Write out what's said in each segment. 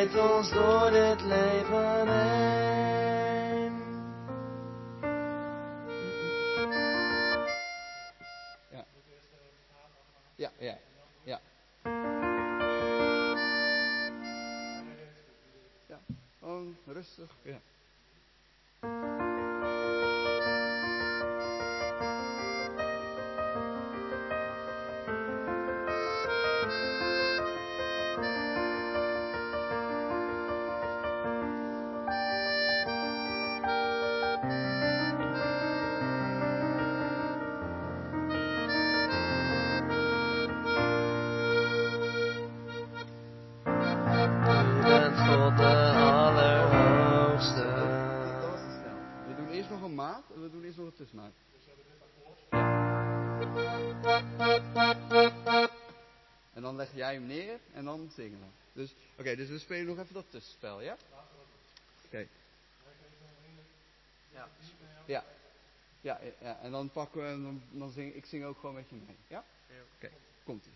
leidt ons door dit leven heen. Ja. Ja, ja, ja. Ja, gewoon rustig, ja. We doen eerst nog een tussenmaat. En dan leg jij hem neer en dan zingen we. Dus, dus we spelen nog even dat tussenspel, ja? Oké. Ja. Ja, en dan pakken we, dan zing ik zing ook gewoon met je mee, ja? Oké, komt-ie.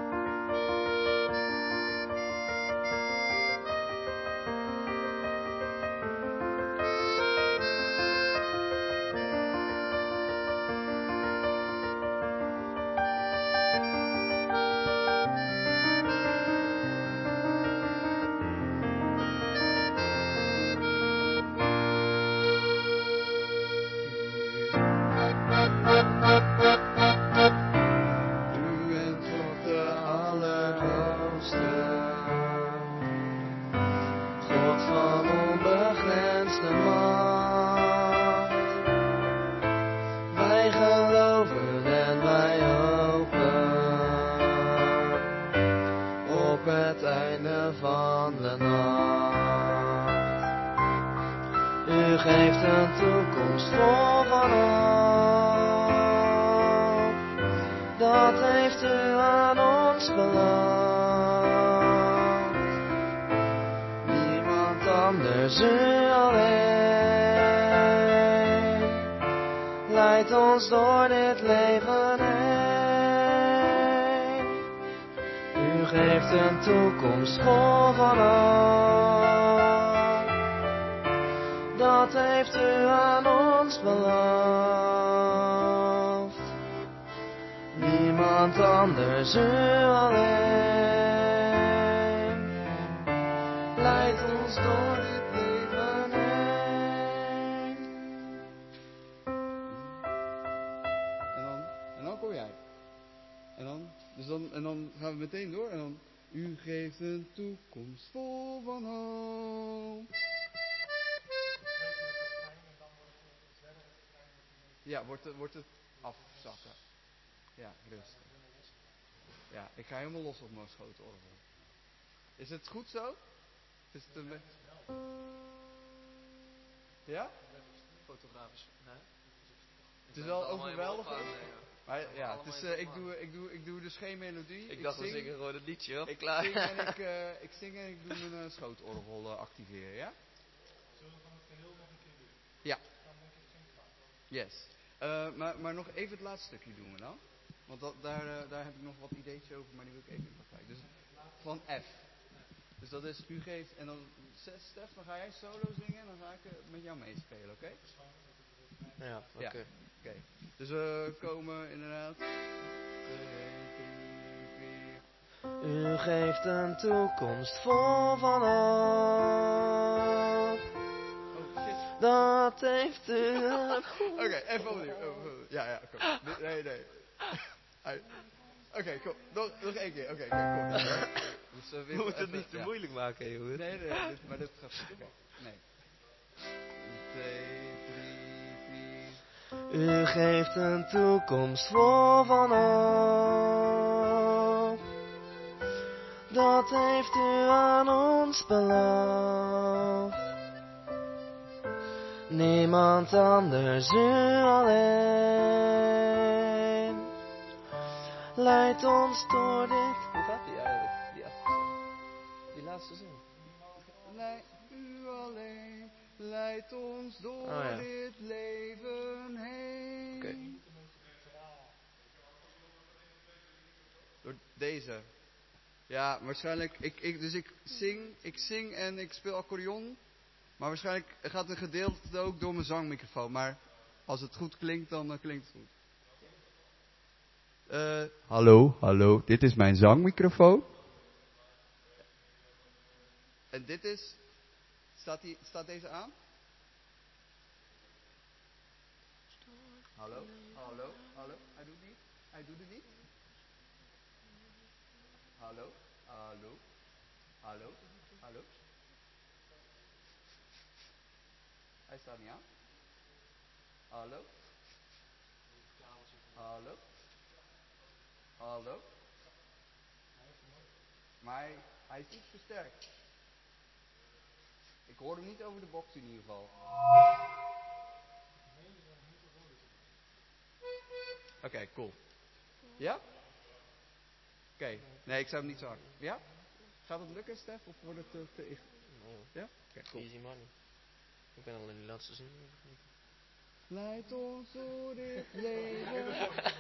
En dan gaan we meteen door. En dan, u geeft een toekomst vol van hoop. Ja, wordt het afzakken. Ja, rustig. Ja, ik ga helemaal los op mijn schootorgel. Is het goed zo? Is het een... Ja? Fotografisch. Nee? Het is wel overweldigend. Maar ja, het is, ik doe dus geen melodie. Ik dacht, we zingen gewoon het liedje, hoor. Ik zing en ik doe mijn schootorgel activeren, ja? Zullen we van het geheel nog een keer doen? Ja. Dan denk ik geen kwaad. Yes. Maar nog even het laatste stukje doen we dan. Want daar heb ik nog wat ideetjes over, maar die wil ik even in praktijk. Dus van F. Dus dat is, u geeft, en dan Stef, dan ga jij solo zingen en dan ga ik met jou meespelen, oké? Ja, oké. Oké. Dus we komen inderdaad. 2, 3, 4. U geeft een toekomst vol van hoop. Oh shit. Dat heeft u. Oké, even opnieuw. Ja, kom. Nee. Oké, kom. Nog één keer. Oké, kom. Dus, we moeten het niet te moeilijk maken, jongen. Nee, maar dit gaat goed. Okay. Nee. 2, 3, 4. U geeft een toekomst vol van hoop. Dat heeft u aan ons beloofd. Niemand anders, u alleen. Leidt ons door dit... Hoe gaat die eigenlijk? Die achterste. Die laatste zin. Nee, u alleen leidt ons door dit leven heen. Door deze. Ja, waarschijnlijk. Dus ik zing en ik speel accordeon. Maar waarschijnlijk gaat een gedeelte ook door mijn zangmicrofoon. Maar als het goed klinkt, dan klinkt het goed. Hallo. Dit is mijn zangmicrofoon. En dit is... Staat deze aan? Hallo. Hij doet het niet. Hallo. Hij staat niet aan. Hallo. Maar hij is iets versterkt. Ik hoor hem niet over de box in ieder geval. Oké, cool. Ja? Oké. Nee, ik zou hem niet zo hard. Ja? Gaat het lukken, Stef? Of wordt het te... Ja? Oké, cool. Easy money. Ik ben al in die laatste zin. Leid ons door dit leven.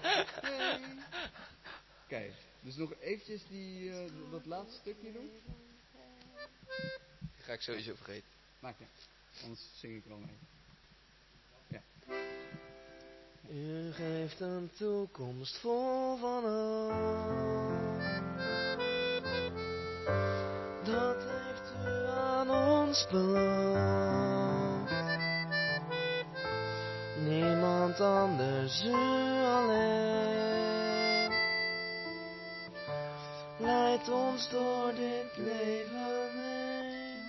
Oké, dus nog eventjes dat laatste stukje doen. Die ga ik sowieso vergeten. Maakt niet uit. Anders zing ik er al mee. Ja. U geeft een toekomst vol van hoop. Dat heeft u aan ons beloofd. Niemand anders, u alleen. Leid ons door dit leven heen.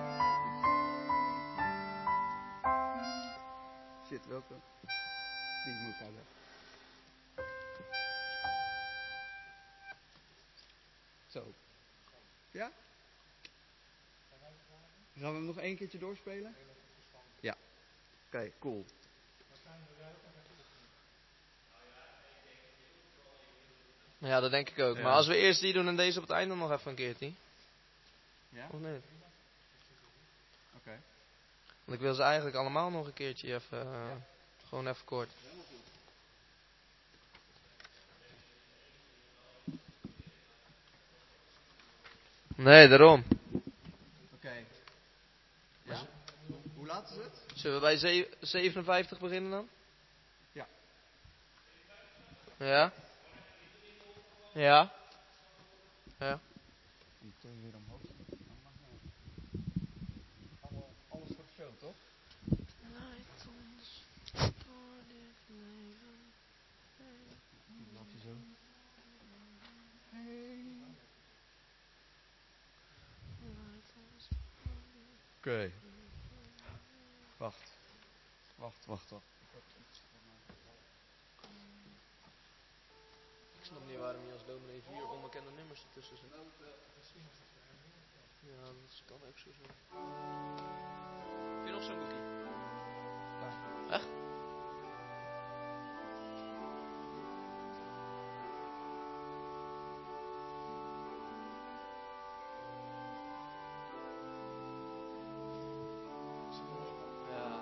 Shit, welke? Die moet ik hebben. Zo. Ja? Gaan we hem nog één keertje doorspelen? Ja. Oké, cool. Ja, dat denk ik ook. Ja. Maar als we eerst die doen en deze op het einde nog even een keertje. Ja? Of niet? Oké. Want ik wil ze eigenlijk allemaal nog een keertje even... Gewoon even kort. Nee, daarom. Oké. Ja? Hoe laat is het? Zullen we bij 57 beginnen dan? Ja. Ja? Ja? Ja. Om toch weer omhoog. Alles voor de show, toch? Leid ons door dit leven. Laat je zo. Oké. Wacht. Ik snap niet waarom je als dominee 4 onbekende nummers ertussen zet. Ja, dat kan ook zo zijn. Heb je nog zo'n boekje? Ja. Echt? Ja.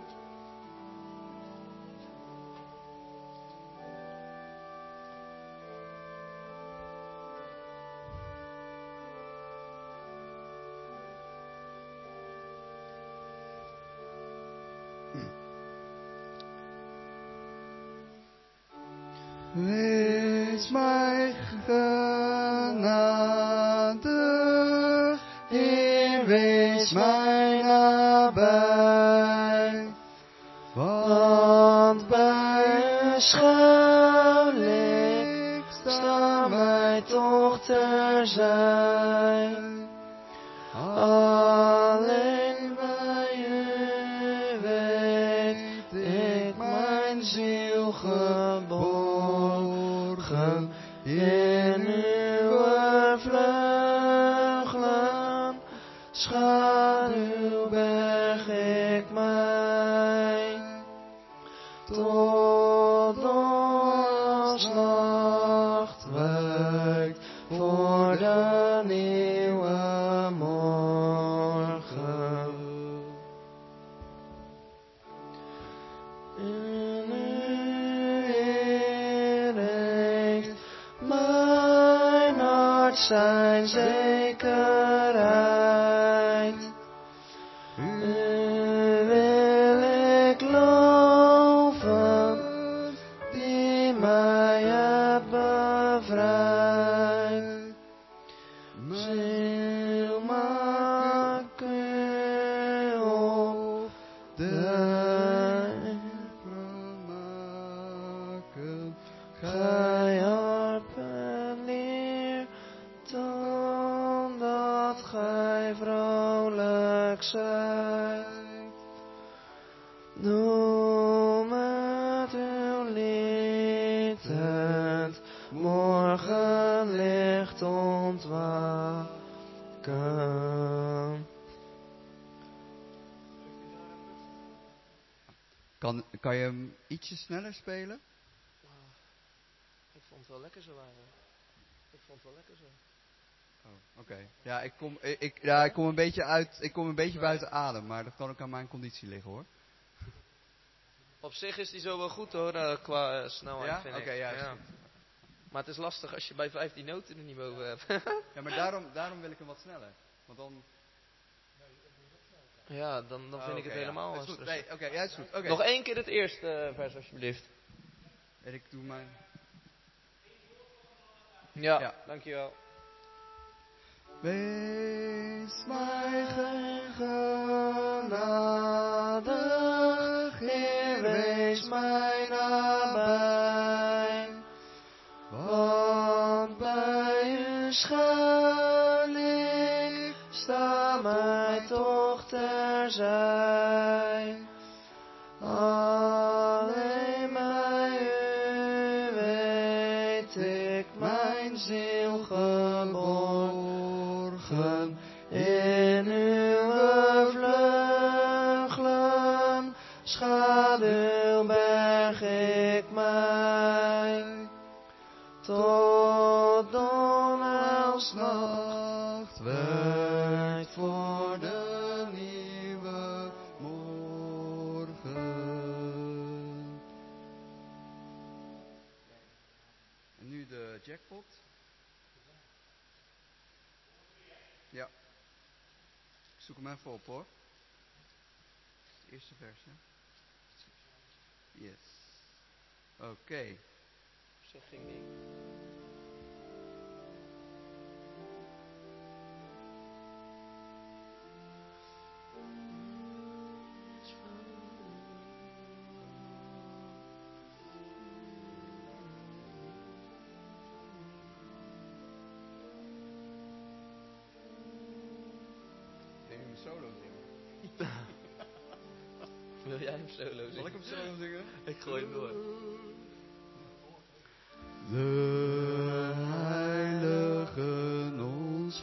Wees mij genadig, Heer, wees mij nabij. Want bij uw schuillicht sta mij toch terzij. Alleen bij u weet ik mijn ziel geborgen. In uw vleugelen schaduw berg ik mij. Tot als nacht wijkt voor de nieuwe morgen. En u, Heer, heeft mijn hart zijn zekerheid. U wil ik loven, die mij hebt bevrijd. Ziel, maak u op de maken. gij harpen leer, dan dat gij vrolijk zijt. Noem het uw lied, het morgenlicht ontwaken. Kan je hem ietsje sneller spelen? Ik vond het wel lekker zo eigenlijk. Ik vond het wel lekker zo. Oh, oké. Ja, ik kom een beetje buiten adem, maar dat kan ook aan mijn conditie liggen, hoor. Op zich is die zo wel goed hoor, qua snelheid Ja? vind Oké, ik. ja, is goed. Maar het is lastig als je bij 15 noten er niet boven hebt. Ja, maar daarom wil ik hem wat sneller. Want dan... Ja, dan vind ik het helemaal is goed. stressig. Nee, oké, ja, is goed. Oké. Nog 1 keer het eerste vers alsjeblieft. En ik doe mijn... Ja, dankjewel. Wees mij genadig, Heer, wees mij nabij. Want bij u schuil ik, sta mij toch terzij. Alleen bij u weet ik mijn ziel geborgen. In uw vleugelen schaduw berg ik mij. Tot donheilsnacht wijkt voor de nieuwe morgen. En nu de jackpot. Ja. Ik zoek hem even op, hoor. De eerste vers, hè? Yes. Oké. Zo ging die. Neem hem solo zingen. Wil jij hem solo zingen? Zal ik hem solo zingen? Ik gooi hem door. De heiligen ons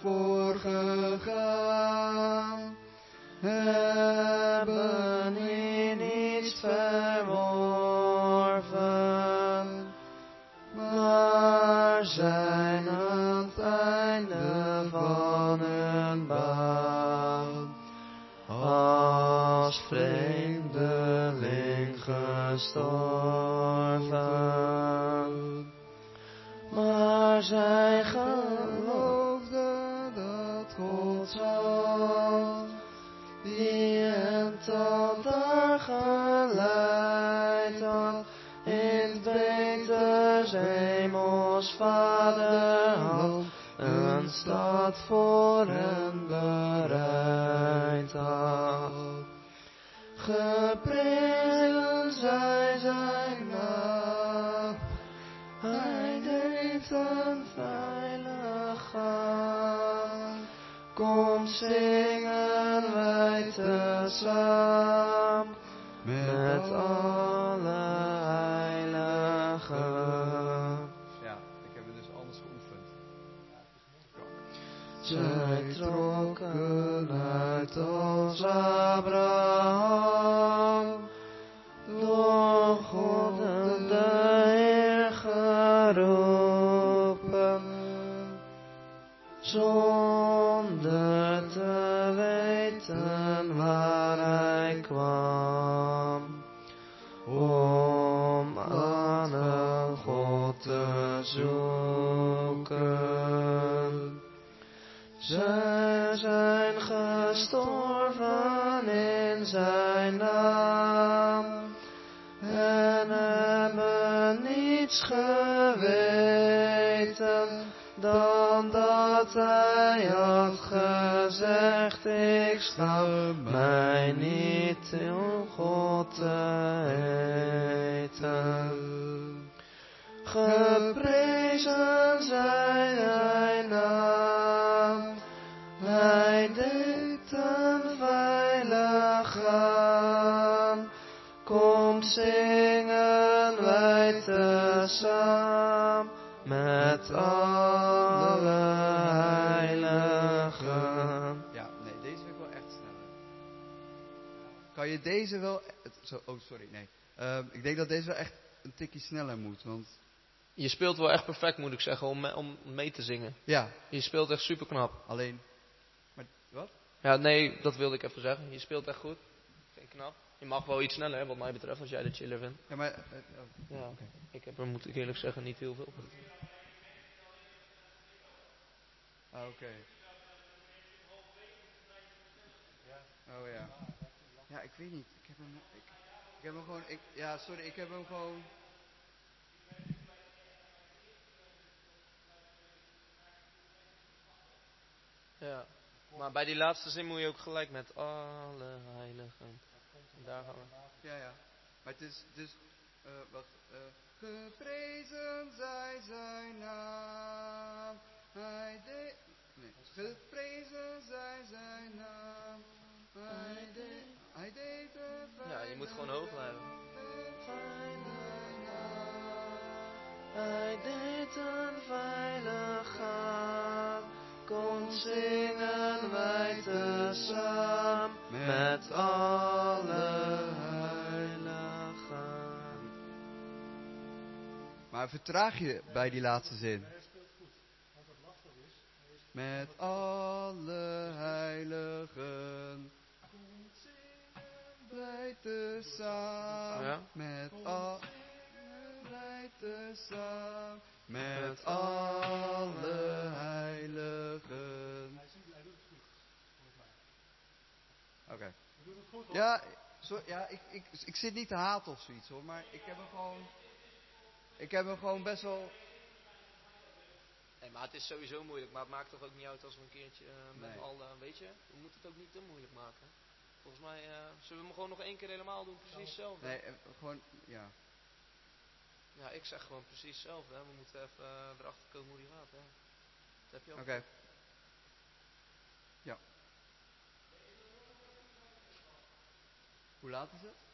voorgegaan Hebben in iets verworven, maar zijn aan het einde van hun baan als vreemdeling gestorven. Maar zij geloofde dat Gods hand, die hen tot daar geleid had, in Peters hemels vaderland een stad voor hen bereid had. Geprezen zij zijn naam, hij deed een veilig gaan. Kom zingen wij tezamen met alle heiligen. Ja, ik heb het dus anders geoefend. Zij trokken uit als Abraham, door God de Heer geroepen, zonder te weten waar hij kwam, om aan een God te zoeken. Zij zijn gestorven in zijn naam en hebben niets geweten dan dat hij had gezegd: ik schaam mij niet om God te eten. Geprezen zij zijn naam, hij deed een veilig gaan. Komt zingen wij tezamen met alle heiligen. Ja, nee, deze vind ik wel echt sneller. Kan je deze wel... Oh, sorry, nee. Ik denk dat deze wel echt een tikje sneller moet, want... Je speelt wel echt perfect, moet ik zeggen, om mee te zingen. Ja, Je speelt echt super knap. alleen... Maar, wat? Ja, nee, dat wilde ik even zeggen. Je speelt echt goed. Vind ik knap. Je mag wel iets sneller, wat mij betreft, als jij de chiller vindt. Ja, maar... Ja, ik heb er, moet ik eerlijk zeggen, niet heel veel. Oké. Oh ja. Ja, ik weet niet. Ik heb hem gewoon... ja, sorry, ik heb hem gewoon... Ja. Maar bij die laatste zin moet je ook gelijk met alle heiligen. Daar gaan we. Ja. Maar het is dus... wacht. Geprezen zij zijn naam. Hij deed... Nee. Geprezen zij zijn naam. Hij deed het. Ja, je moet gewoon hoog blijven. Hij deed een veilig gaan. Kom zingen wij tezamen met alle heiligen. Maar vertraag je bij die laatste zin? Met alle heiligen. Wij tezamen. Ja? Met alle tezamen. Met alle heiligen. Oké. Ja, ik zit niet te haten of zoiets hoor, maar ik heb hem gewoon best wel... Nee, maar het is sowieso moeilijk. Maar het maakt toch ook niet uit als we een keertje met Nee. al... weet je, we moeten het ook niet te moeilijk maken. Volgens mij zullen we hem gewoon nog 1 keer helemaal doen. Precies hetzelfde. Nee, gewoon, ja. Ja, ik zeg gewoon precies hetzelfde. Hè. We moeten even erachter komen hoe die gaat. Hè. Dat heb je ook. Oké. Ja. Hoe laat is het?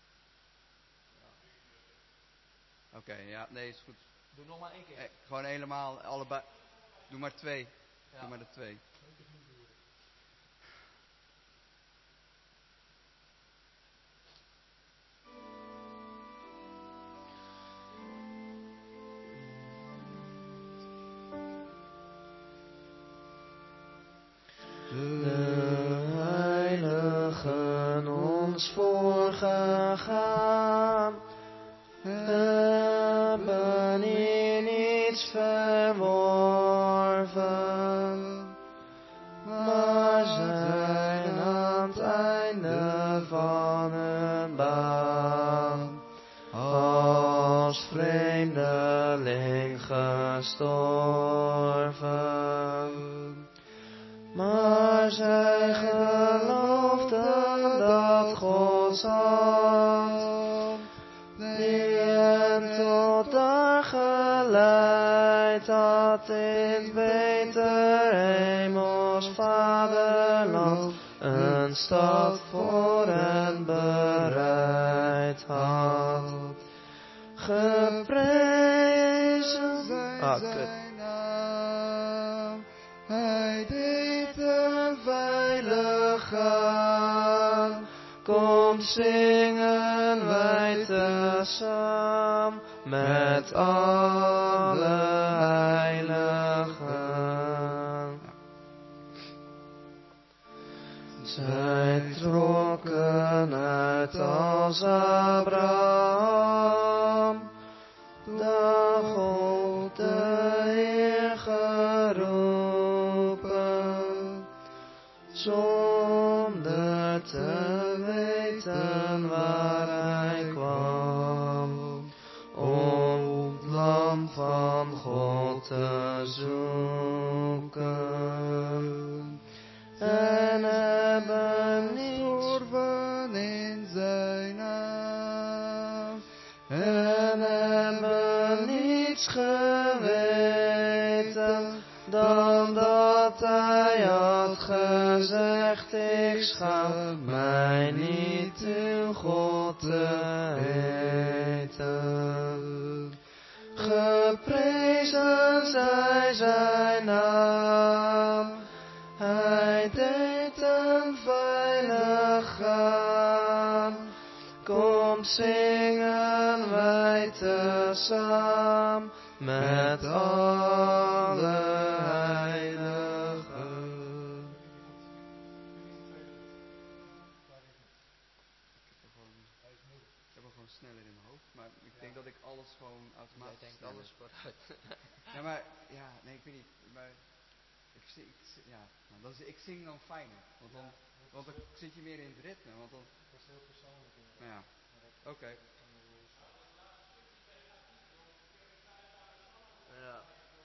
Oké, ja, nee, is goed. Doe nog maar 1 keer. Gewoon helemaal, allebei. Doe maar 2. Ja. Doe maar de 2. De heiligen ons voorgegaan, hebben hier niets verworven, maar zijn aan het einde van hun baan als vreemdeling gestorven. Maar zij geloofden dat Gods hand, die hen tot daar geleid had in het beter hemels vaderland, een stad voor hen bereid had. Geprezen zijn naam. Hij deed een veilig gaan. Kom zingen wij tezamen met alle heiligen. Zij trokken uit als Abraham, daar God de Heer geroepen. iets geweten dan dat hij had gezegd, ik schaam mij niet uw God te heten. Geprezen zij zijn naam, hij deed een veilig gaan. Kom zingen wij tezaam met alle heiligen. Ik heb hem gewoon sneller in mijn hoofd, maar ik denk dat ik alles gewoon Jij automatisch denkt sneller. alles vooruit. Ja, maar, ja, nee, ik weet niet, maar ik zing dan fijner, want dan zit je meer in het ritme, want dan... Dat is heel persoonlijk. Ja, oké. Ja.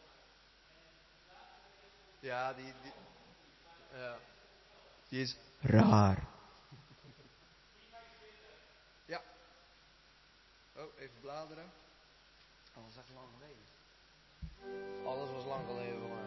Ja, Ja. die is raar. Ja. Oh, even bladeren. Oh, dat is echt lang geleden. Alles was lang geleden voor mij.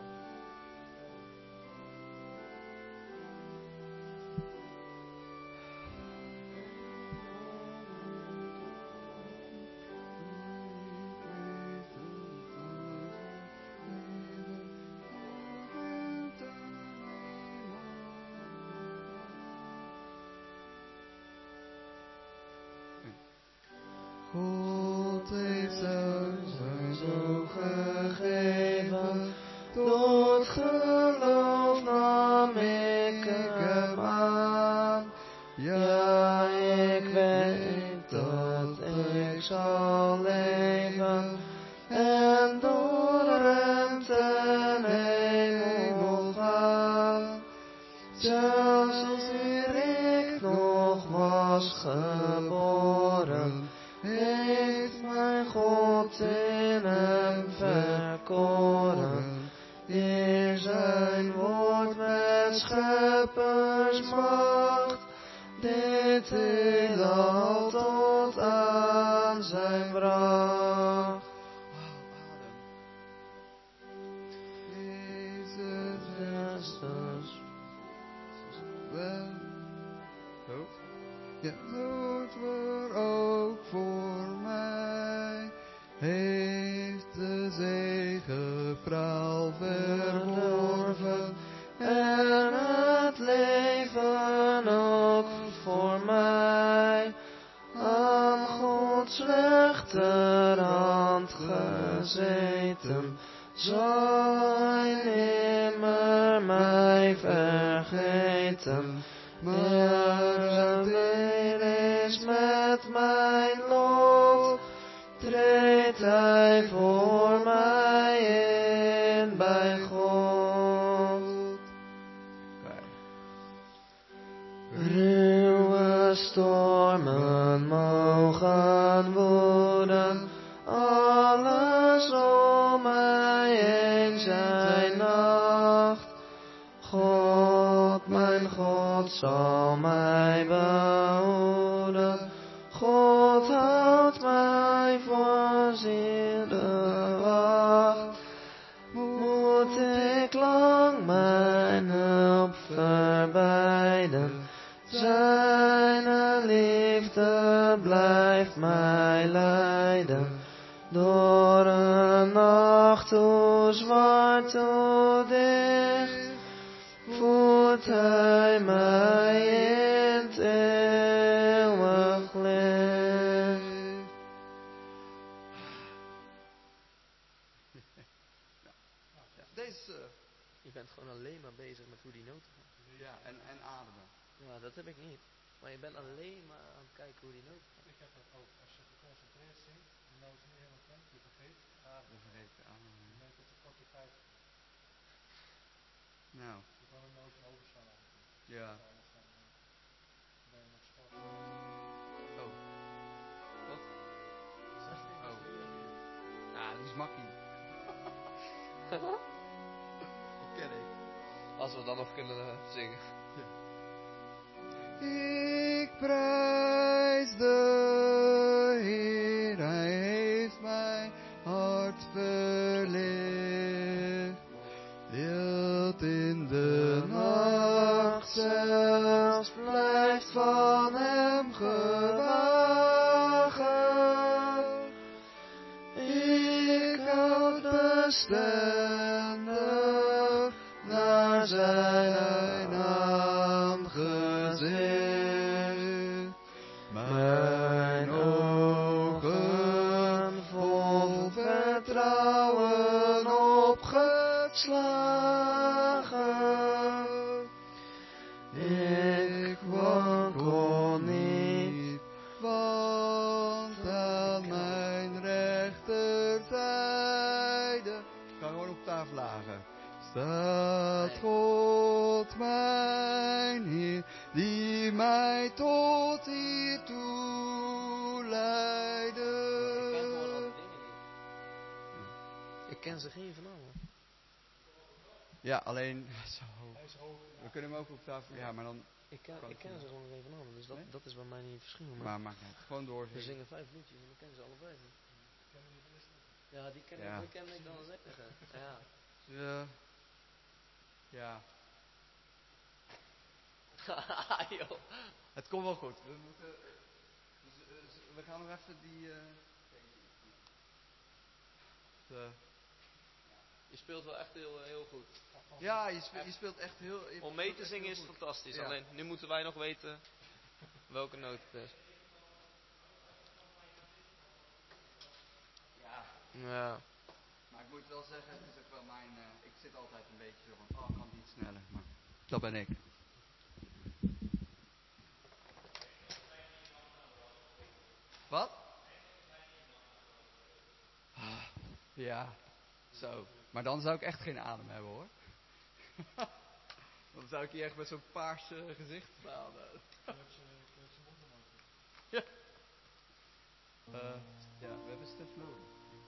God heeft zijn zoon gegeven, door het geloof nam ik hem aan. Ja, ik weet dat ik zal leven en door hem ten hemel gaan. Zelfs eer ik nog was geboren, heeft mijn God in hem verkoren. Eer zijn woord met scheppersmacht dit heelal tot aan zijn bracht. Jezus Christus, wel, Ja. dood voor ook voor mij, heeft de zegepraal verworven en het leven ook voor mij aan Gods rechterhand gezeten, zal hij nimmer mij vergeten. Maar zijn deel is met mijn lot, treedt hij voor mij in bij God. Ruwe stormen mogen woeden, alles om mij heen zijn nacht. God, mijn God, zal mij behoeden. God houdt mij voor ziel wacht. Moet ik lang mijn hulp verbeiden, zijn liefde blijft mij leiden. Door een nacht hoe zwart, hoe dicht, voert hij mij in het eeuwig licht. Ja, deze, Je bent gewoon alleen maar bezig met hoe die noten gaan. ja, en ademen. Ja, dat heb ik niet. Maar je bent alleen maar aan het kijken hoe die noten gaan. Ik heb dat ook. Als je geconcentreerd zingt, de noot niet helemaal kent, je vergeet ademen. Dan vergeet ik de ademen. Je neemt tot de korte tijd. Nou, Je kan een noot overslaan eigenlijk. ja. Anders dan ben je nog sport. Oh. Wat? 16 Oh. is de Ah, die is makkie. Die ken ik. Als we dan nog kunnen zingen. Ik prijs de Heer, hij heeft mijn hart bestendig naar zijn aangezicht. Mijn ogen vol vertrouwen opgeslagen. Ik wankel niet, want aan mijn rechterzijde. Ik ga gewoon op tafel lagen. Staat God mijn Heer, die mij tot hiertoe leidde. Ik ken ze geen van allen. Ja, alleen zo. Hij is hoog. We kunnen hem ook op tafel. Ja, maar dan. Ik ken ze gewoon geen van allen, dus Nee? dat is bij mij niet het verschil. Maar maakt niet. Gewoon door. We zingen 5 liedjes en ik ken ze alle 5 niet. Ken je de eerste? Ja, die ken ik dan zeggen. Ja. Ja. Joh. Het komt wel goed. We moeten. We gaan nog even die. Je speelt wel echt heel goed. Ja, je speelt echt heel. Om mee te zingen is het fantastisch. Ja. Alleen, nu moeten wij nog weten welke noot het is. Ja. Maar ik moet wel zeggen, het is ook wel mijn. Ik zit altijd een beetje zo van. Oh, kan het iets sneller. Maar dat ben ik. Wat? Ja, zo. Maar dan zou ik echt geen adem hebben hoor. Dan zou ik hier echt met zo'n paars gezicht staan. Je hebt ze mond maken. Ja. Ja, we hebben Stef nodig.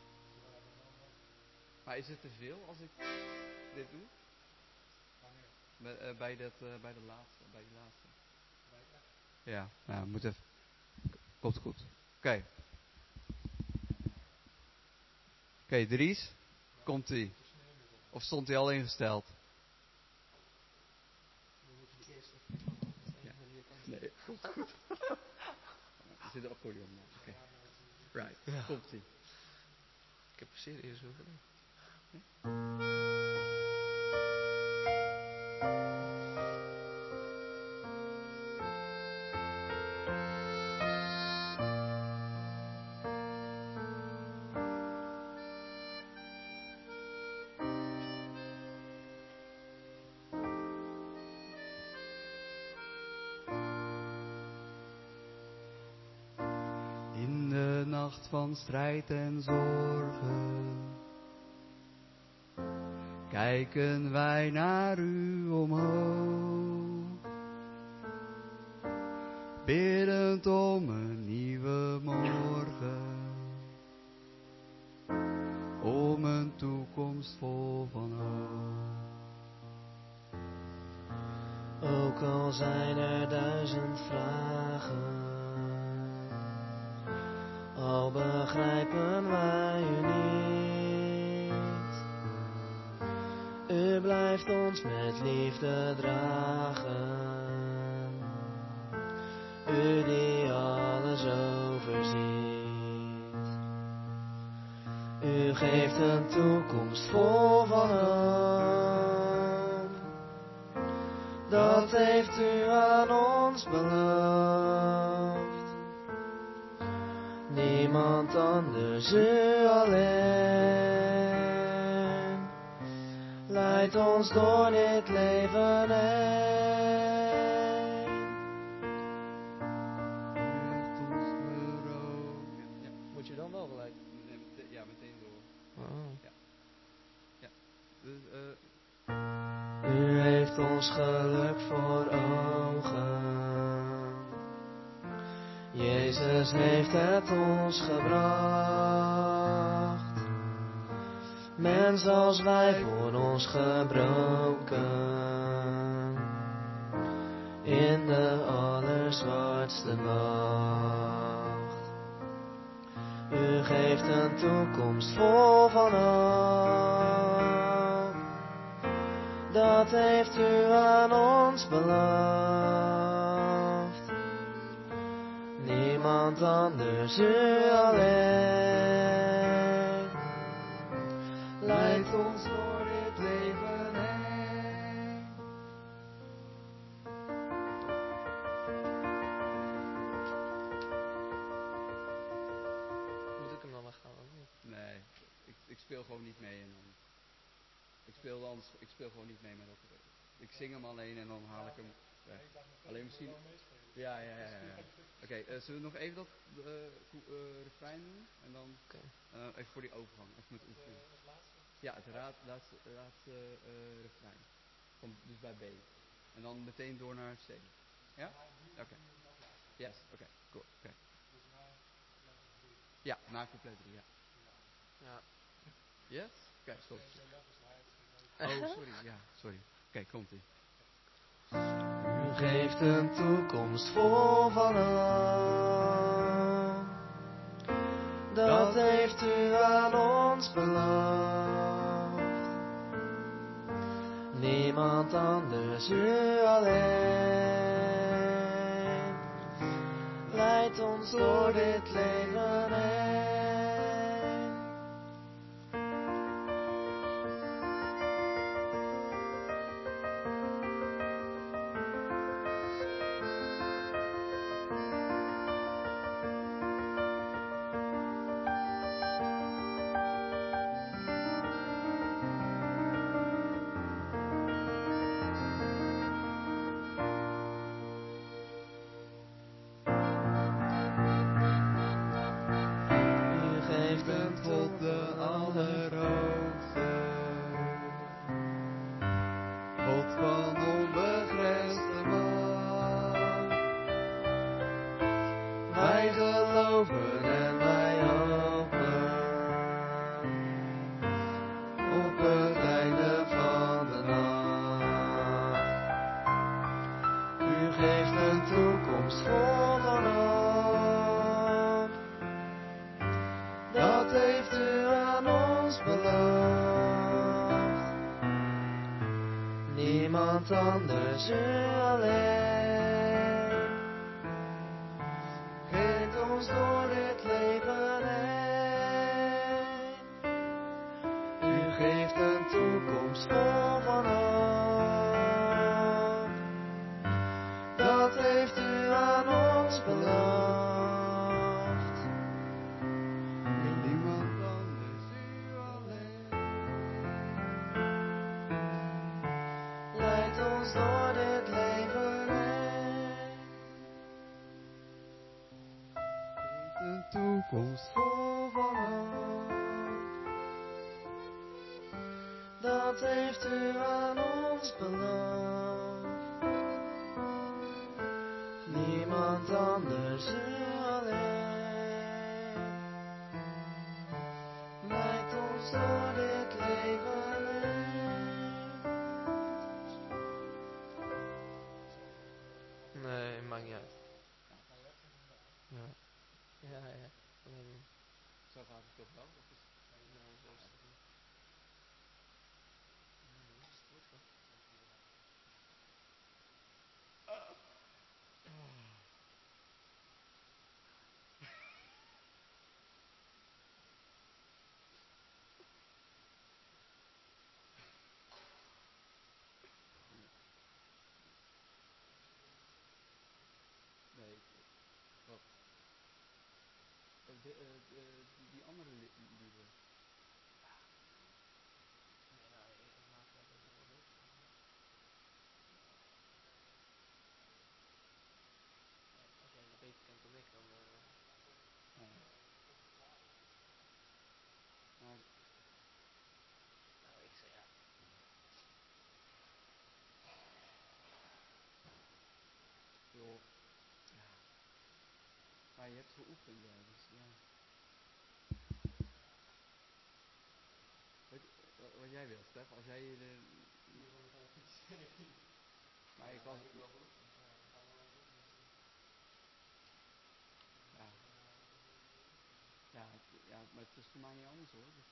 Maar is het te veel als ik dit doe? Wanneer? Bij de laatste. Bij die laatste. Bij het echt. Ja, nou, moet even. Komt goed. Oké. Oké, Dries. Komt ie. Of stond hij al ingesteld? Ja. Nee, komt goed. Er zit een accordeon in. Oké. Right, Ja. komt ie. Ik heb er serieus over gedaan. In de nacht van strijd en zorgen kijken wij naar u omhoog, biddend om een nieuwe morgen, om een toekomst vol van hoop. Ook al zijn er 1000 vragen, al begrijpen wij u niet. U blijft ons met liefde dragen, u die alles overziet. U geeft een toekomst vol van hoop, dat heeft u aan ons beloofd. Niemand anders, u alleen, leidt ons door dit leven heen. Moet je dan wel gelijk? Ja, meteen door. Oh. Dus, U heeft ons geluk voor ogen, Jezus heeft het ons gebracht. Mens als wij voor ons gebroken, in de allerzwartste nacht. U geeft een toekomst vol van hoop, dat heeft u aan ons beloofd. Niemand anders, u alleen, Leid ons door dit leven heen. Moet ik hem dan maar gaan? Of niet? Nee, ik speel gewoon niet mee en dan... Ik speel gewoon niet mee met dat. Ik zing hem alleen en dan haal ik hem weg. Alleen misschien... Ja. Oké, zullen we nog even dat refrein doen? En dan even voor die overgang, even met oefening. Ja, het laatste refrein. Dus bij B. En dan meteen door naar C. Ja? Oké. Yes, oké, cool. Okay. Ja, na couplet 3, ja. Ja. Yes? Oké, stop. Oh, sorry, ja, sorry. Oké, komt-ie. U geeft een toekomst vol van hoop. Dat heeft u aan ons beloofd. Niemand anders, u alleen. Leidt ons door dit leven heen. Tot de Allerhoogste, God van onbegrensde macht. Wij geloven en wij hopen op het einde van de nacht. U geeft een toekomst vol van hoop. Dat heeft u aan ons beloofd. Niemand anders, u alleen. Geeft ons door dit leven heen. U geeft een toekomst vol van hoop. Dat heeft u aan ons beloofd. Niemand anders, u alleen. Leidt ons door dit leven heen. Een toekomst Vol van hoop. Dat heeft u aan ons beloofd. Niemand anders, u alleen. Leidt ons door dit leven heen. Nee, maakt niet uit. Ja. Ja. Alleen, Zo gaat het toch wel? Of is... nee, zo is het niet. Nee, is het goed hoor. Nee, wat? Die andere lieden. Nee, nou, ik maak dat ook wel leuk. Als jij het beter kent dan ik, dan... Maar Nou, ik zeg ja. joh, ja. Maar je hebt geoefend, ja, dus ja. Wat jij wilt, Stef, als jij je de... Maar je kan... Ja. Ja, maar het is voor mij niet anders hoor. Dus,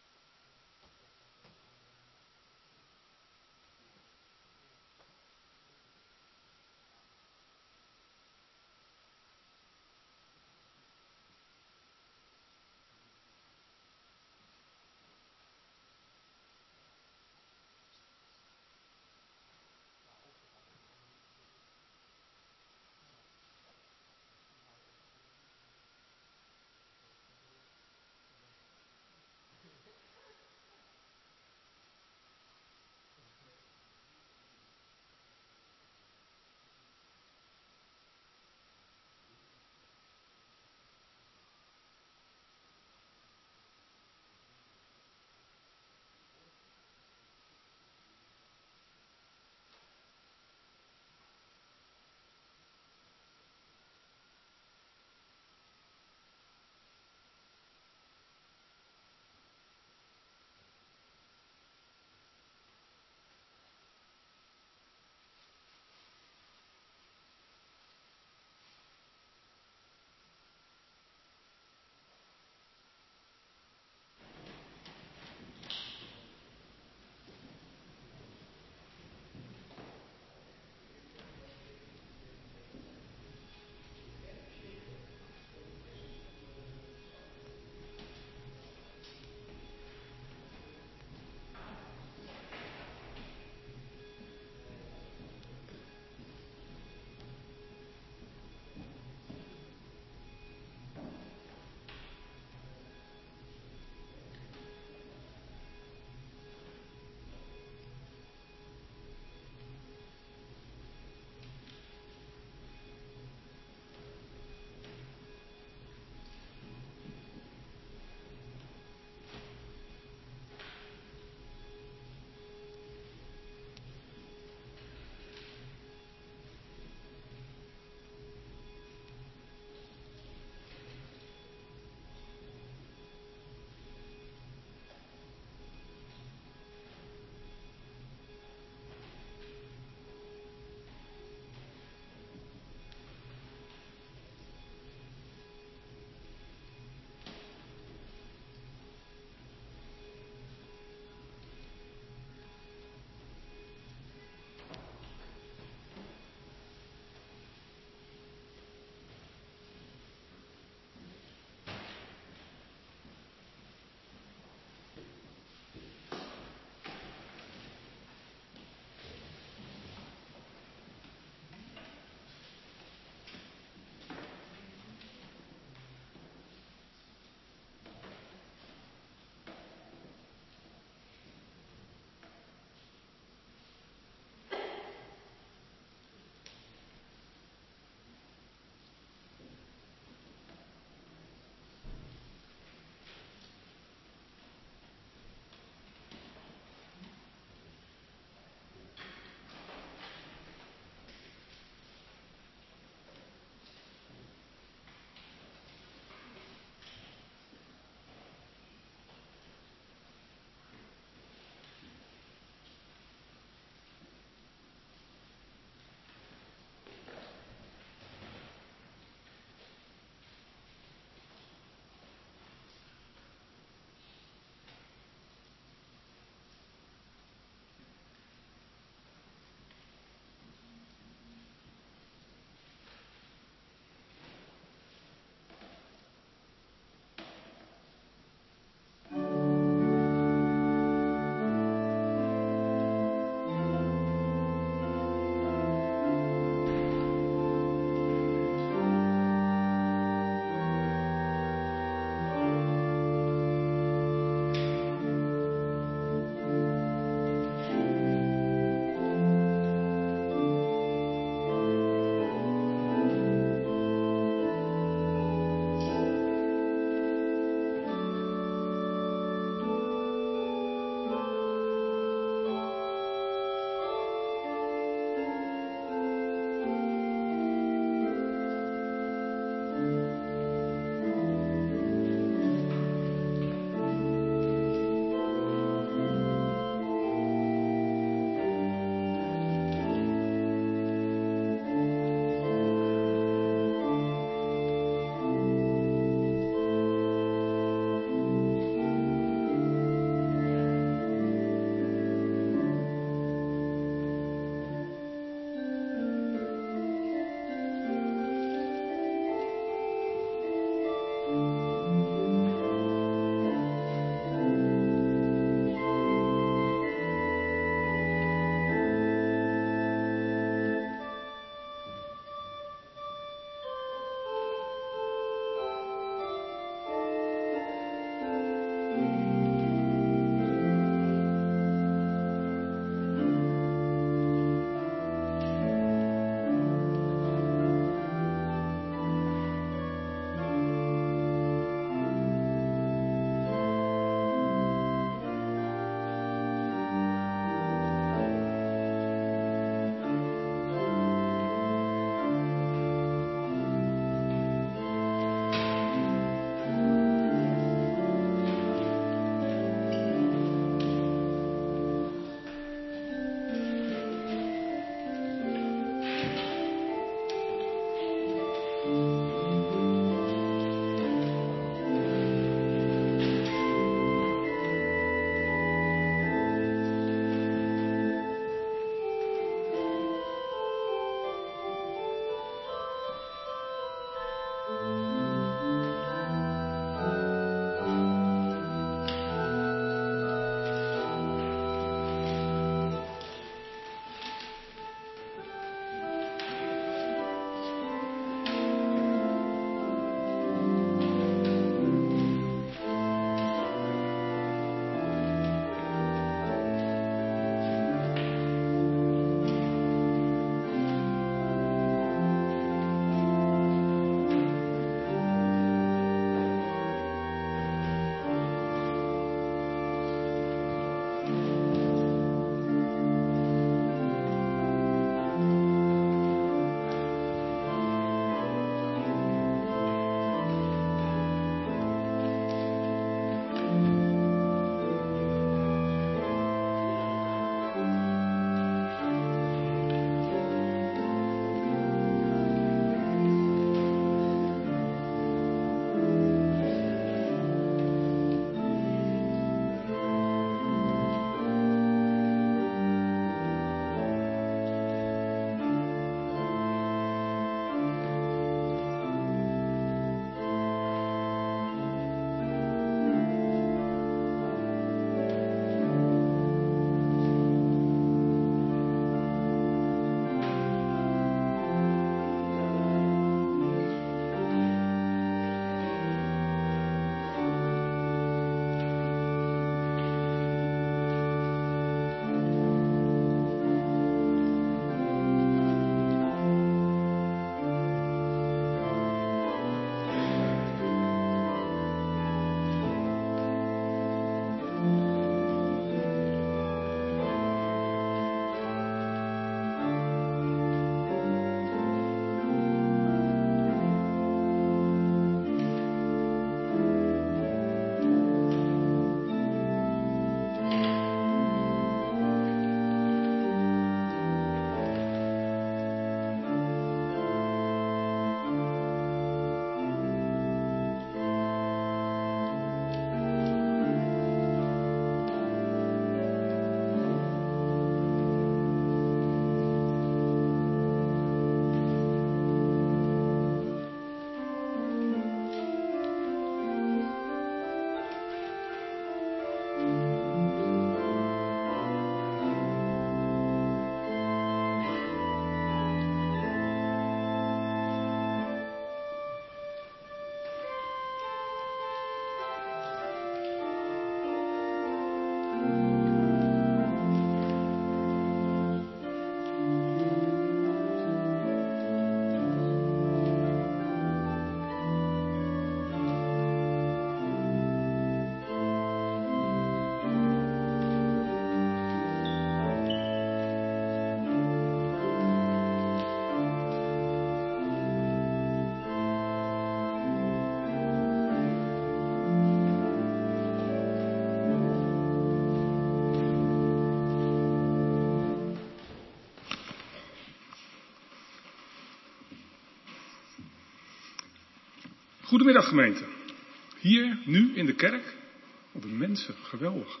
Goedemiddag gemeente. Hier, nu in de kerk. Wat een mensen, geweldig.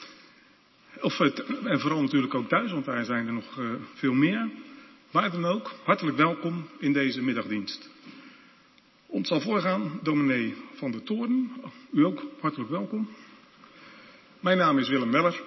En vooral natuurlijk ook thuis, want daar zijn er nog veel meer. Waar dan ook, hartelijk welkom in deze middagdienst. Ons zal voorgaan dominee Van der Toorn. U ook hartelijk welkom. Mijn naam is Willem Weller.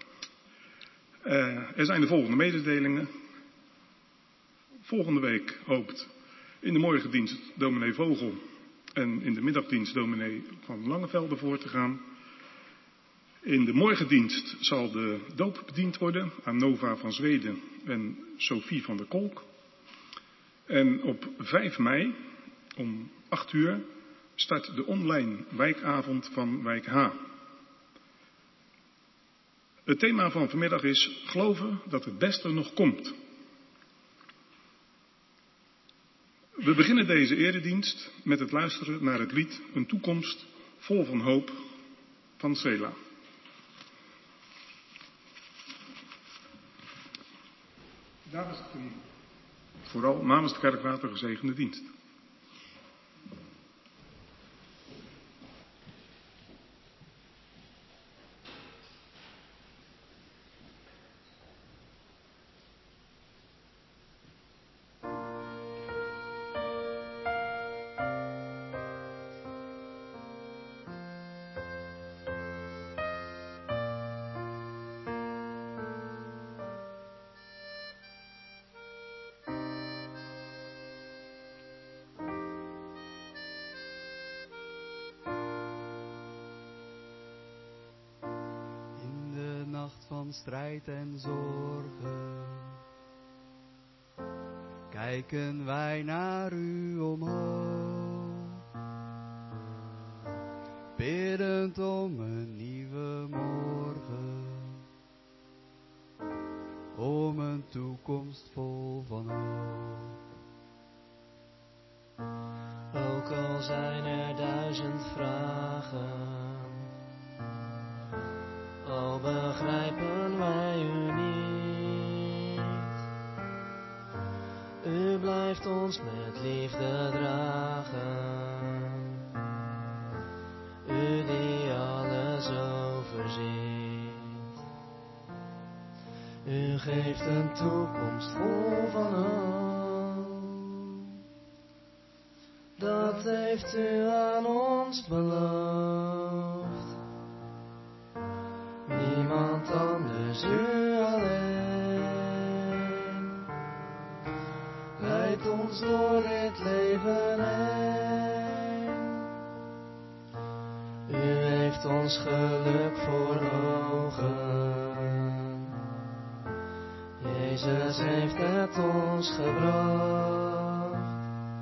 Er zijn de volgende mededelingen. Volgende week hoopt in de morgendienst dominee Vogel en in de middagdienst dominee Van Langevelde voor te gaan. In de morgendienst zal de doop bediend worden aan Nova van Zweden en Sophie van der Kolk. En op 5 mei om 8 uur start de online wijkavond van Wijk H. Het thema van vanmiddag is geloven dat het beste nog komt. We beginnen deze eredienst met het luisteren naar het lied Een toekomst vol van hoop van Sela. Daar is het vooral namens de kerkwater gezegende dienst. Strijd en zorgen, kijken wij naar u omhoog, biddend om een nieuwe morgen, om een toekomst vol van hoop. Ook al zijn er 1000 vragen, al begrijpen wij u niet. U blijft ons met liefde dragen. U die alles overziet. U geeft een toekomst vol van hoop. Dat heeft u aan ons beloofd. Niemand anders, u alleen, leidt ons door dit leven heen. U heeft ons geluk voor ogen. Jezus heeft het ons gebracht.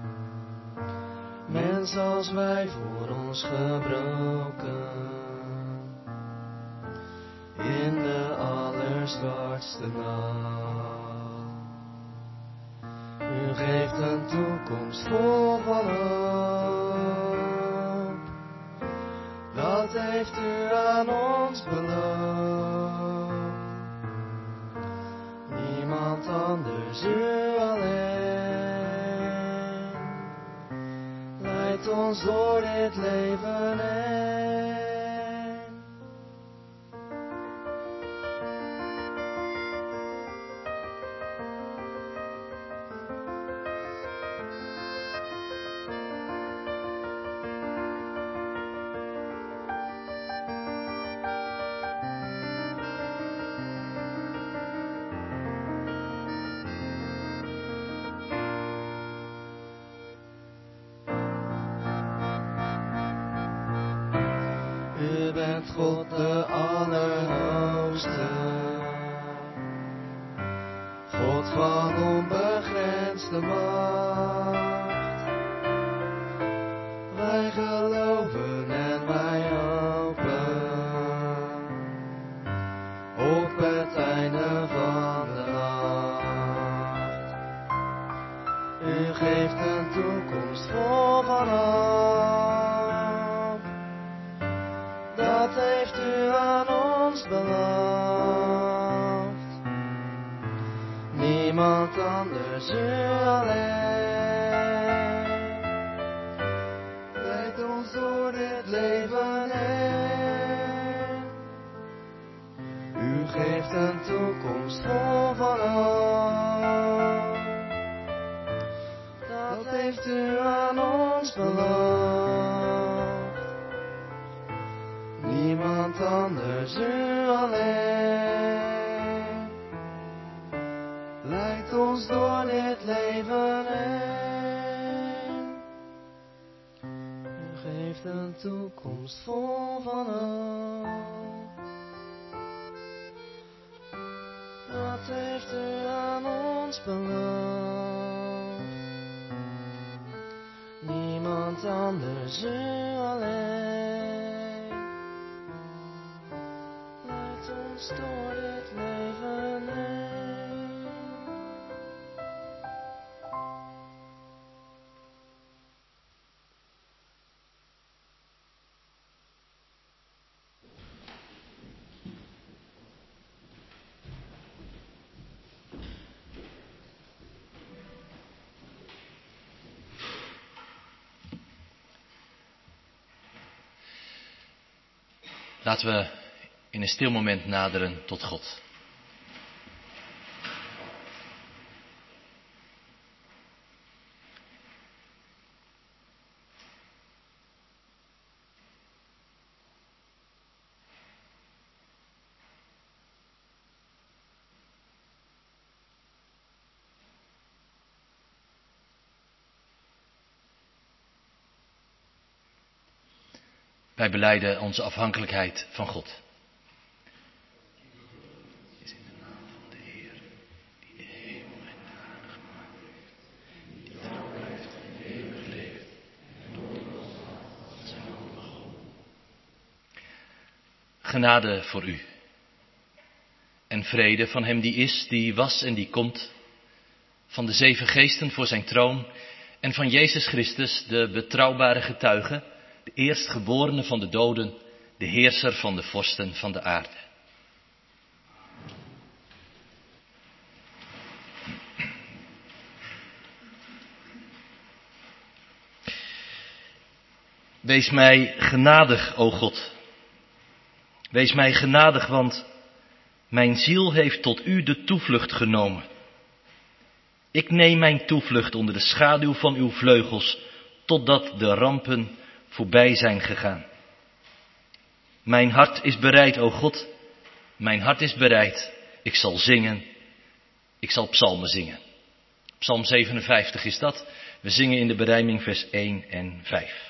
Mens als wij voor ons gebroken. In de allerzwartste nacht. U geeft een toekomst vol van hoop. Dat heeft u aan ons beloofd. Niemand anders, u alleen, leidt ons door dit leven heen. U bent God de Allerhoogste, God van onbegrensde macht. Wij geloven en wij hopen op het einde van de nacht. U geeft een toekomst vol van hoop. Dat heeft u aan ons beloofd. Niemand anders, u alleen, geeft een toekomst vol van hoop. Dat heeft u aan ons beloofd. Niemand anders, u alleen. Leidt ons door dit leven heen. U geeft een toekomst vol van hoop. Dat heeft u aan ons beloofd. Niemand anders, u alleen. Leidt ons door dit leven heen. Laten we in een stil moment naderen tot God. Wij belijden onze afhankelijkheid van God. Is in de naam van de Heer, die de hemel en de aarde gemaakt heeft, die trouw blijft in eeuwig leven, en door ons aan zijn hand begon. Genade voor u. En vrede van hem die is, die was en die komt, van de 7 geesten voor zijn troon, en van Jezus Christus, de betrouwbare getuige, de eerstgeborene van de doden, de heerser van de vorsten van de aarde. Wees mij genadig, o God. Wees mij genadig, want mijn ziel heeft tot u de toevlucht genomen. Ik neem mijn toevlucht onder de schaduw van uw vleugels, totdat de rampen voorbij zijn gegaan. Mijn hart is bereid, o God, mijn hart is bereid. Ik zal zingen, ik zal psalmen zingen. Psalm 57 is dat. We zingen in de berijming vers 1 en 5.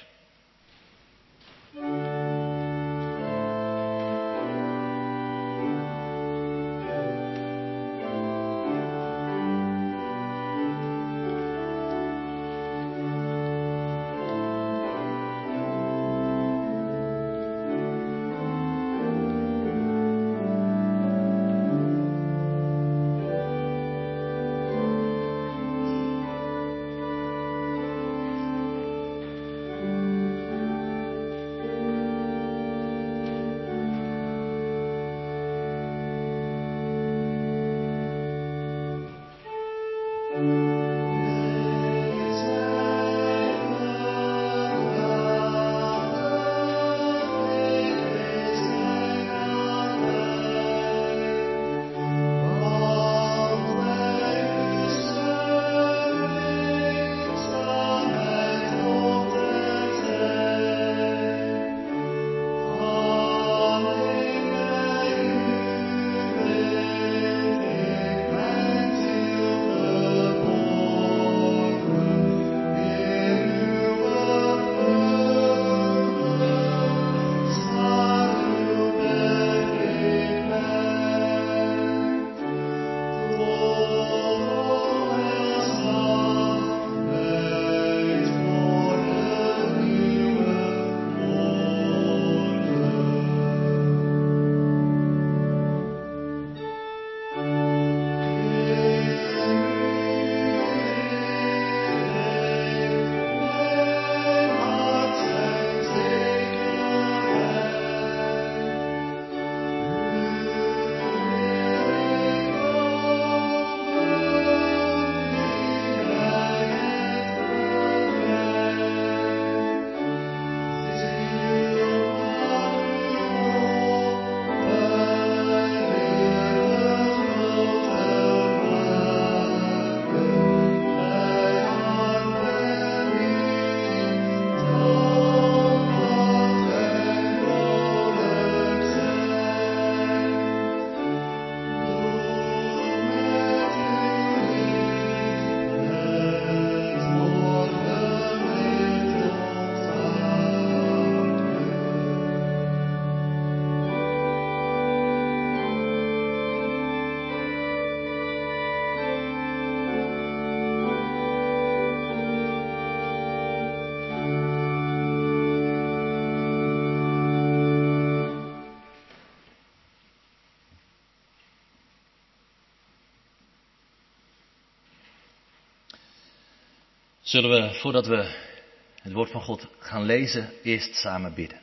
Zullen we, voordat we het woord van God gaan lezen, eerst samen bidden.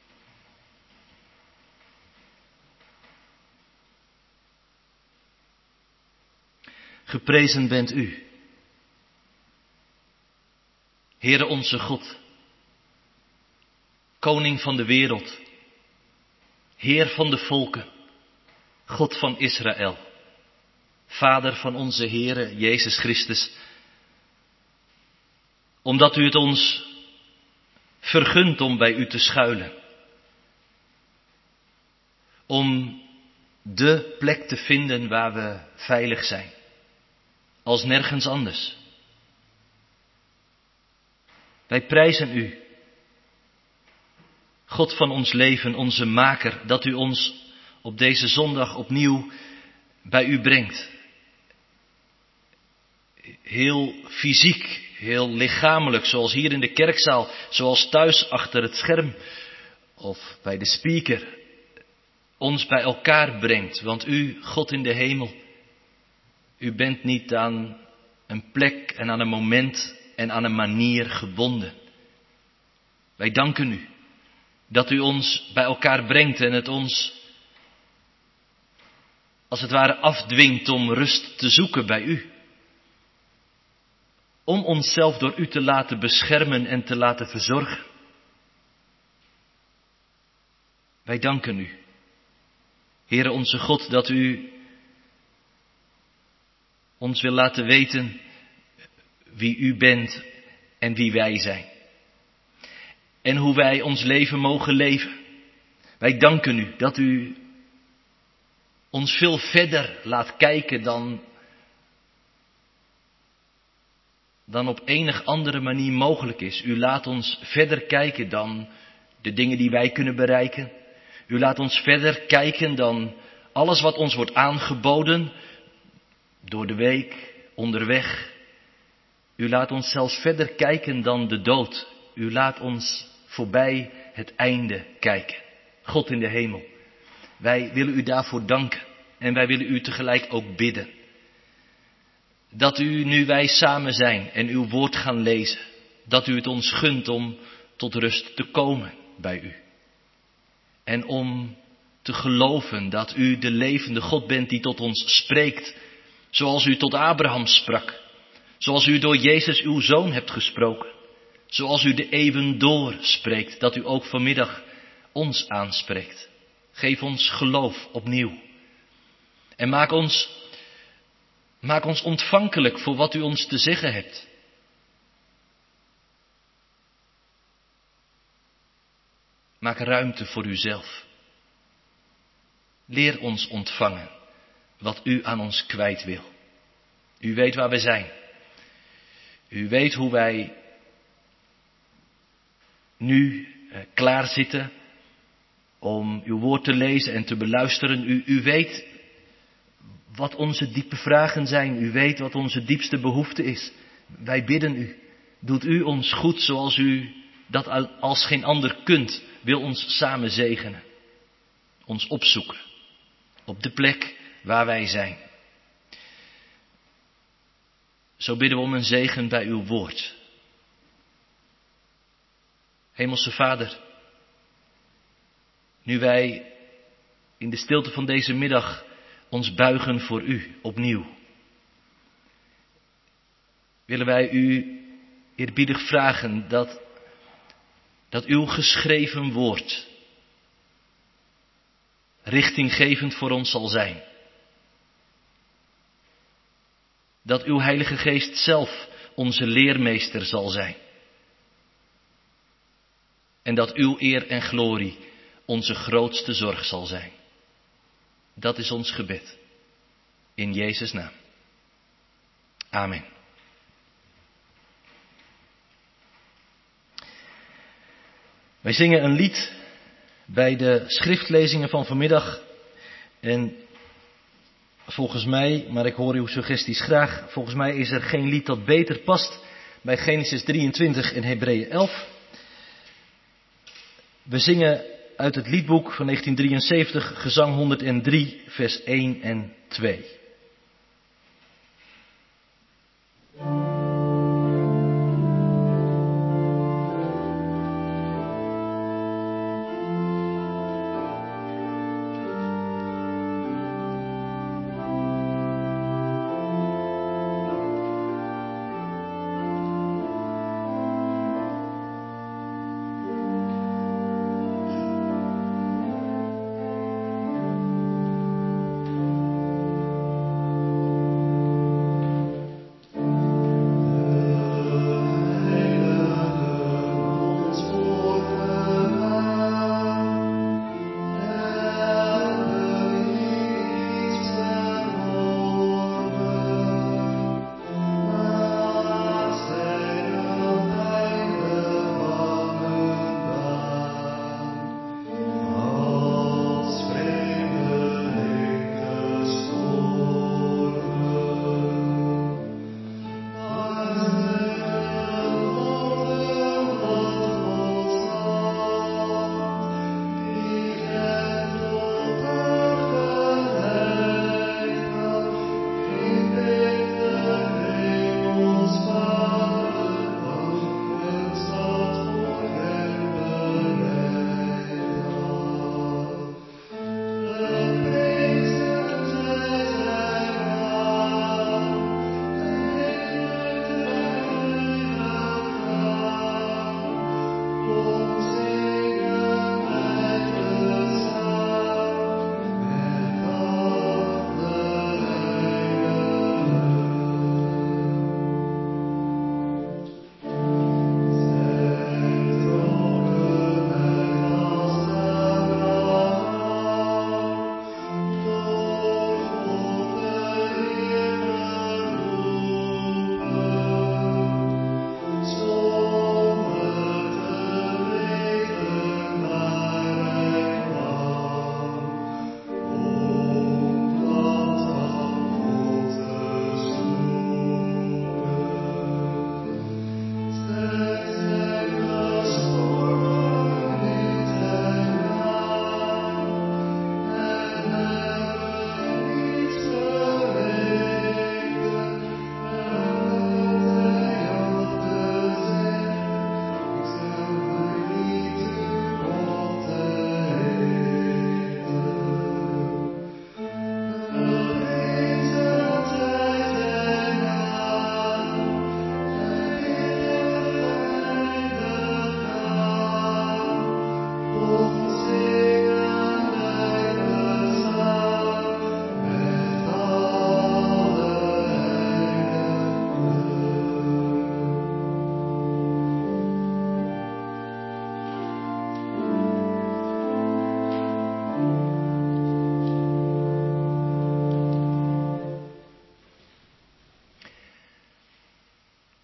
Geprezen bent u, Heere onze God, Koning van de wereld, Heer van de volken, God van Israël, Vader van onze Heere Jezus Christus, omdat u het ons vergunt om bij u te schuilen, om de plek te vinden waar we veilig zijn, als nergens anders. Wij prijzen u, God van ons leven, onze maker, dat u ons op deze zondag opnieuw bij u brengt. Heel fysiek, heel lichamelijk, zoals hier in de kerkzaal, zoals thuis achter het scherm of bij de speaker, ons bij elkaar brengt. Want u, God in de hemel, u bent niet aan een plek en aan een moment en aan een manier gebonden. Wij danken u dat u ons bij elkaar brengt en het ons als het ware afdwingt om rust te zoeken bij u. Om onszelf door u te laten beschermen en te laten verzorgen. Wij danken u, Heere onze God, dat u ons wil laten weten wie u bent en wie wij zijn. En hoe wij ons leven mogen leven. Wij danken u dat u ons veel verder laat kijken dan op enig andere manier mogelijk is. U laat ons verder kijken dan de dingen die wij kunnen bereiken. U laat ons verder kijken dan alles wat ons wordt aangeboden door de week, onderweg. U laat ons zelfs verder kijken dan de dood. U laat ons voorbij het einde kijken. God in de hemel, wij willen u daarvoor danken en wij willen u tegelijk ook bidden. Dat u, nu wij samen zijn en uw woord gaan lezen, dat u het ons gunt om tot rust te komen bij u. En om te geloven dat u de levende God bent die tot ons spreekt, zoals u tot Abraham sprak, zoals u door Jezus uw Zoon hebt gesproken, zoals u de eeuwen door spreekt, dat u ook vanmiddag ons aanspreekt. Geef ons geloof opnieuw en maak ons ontvankelijk voor wat u ons te zeggen hebt. Maak ruimte voor uzelf. Leer ons ontvangen wat u aan ons kwijt wil. U weet waar we zijn. U weet hoe wij nu klaar zitten om uw woord te lezen en te beluisteren. U weet wat onze diepe vragen zijn. U weet wat onze diepste behoefte is. Wij bidden u. Doet u ons goed zoals u dat als geen ander kunt. Wil ons samen zegenen. Ons opzoeken. Op de plek waar wij zijn. Zo bidden we om een zegen bij uw woord. Hemelse Vader, nu wij in de stilte van deze middag ons buigen voor u opnieuw, willen wij u eerbiedig vragen dat uw geschreven woord richtinggevend voor ons zal zijn. Dat uw Heilige Geest zelf onze leermeester zal zijn. En dat uw eer en glorie onze grootste zorg zal zijn. Dat is ons gebed. In Jezus' naam. Amen. Wij zingen een lied bij de schriftlezingen van vanmiddag. En volgens mij, maar ik hoor uw suggesties graag, volgens mij is er geen lied dat beter past bij Genesis 23 en Hebreeën 11. We zingen uit het liedboek van 1973, gezang 103, vers 1 en 2.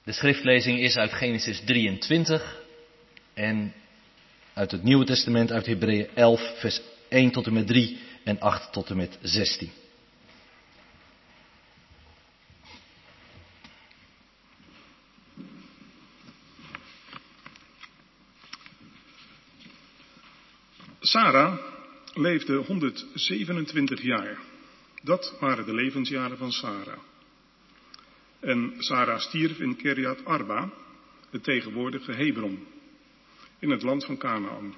De schriftlezing is uit Genesis 23 en uit het Nieuwe Testament uit Hebreeën 11 vers 1 tot en met 3 en 8 tot en met 16. Sarah leefde 127 jaar. Dat waren de levensjaren van Sarah. En Sarah stierf in Kiriat Arba, het tegenwoordige Hebron, in het land van Kanaan.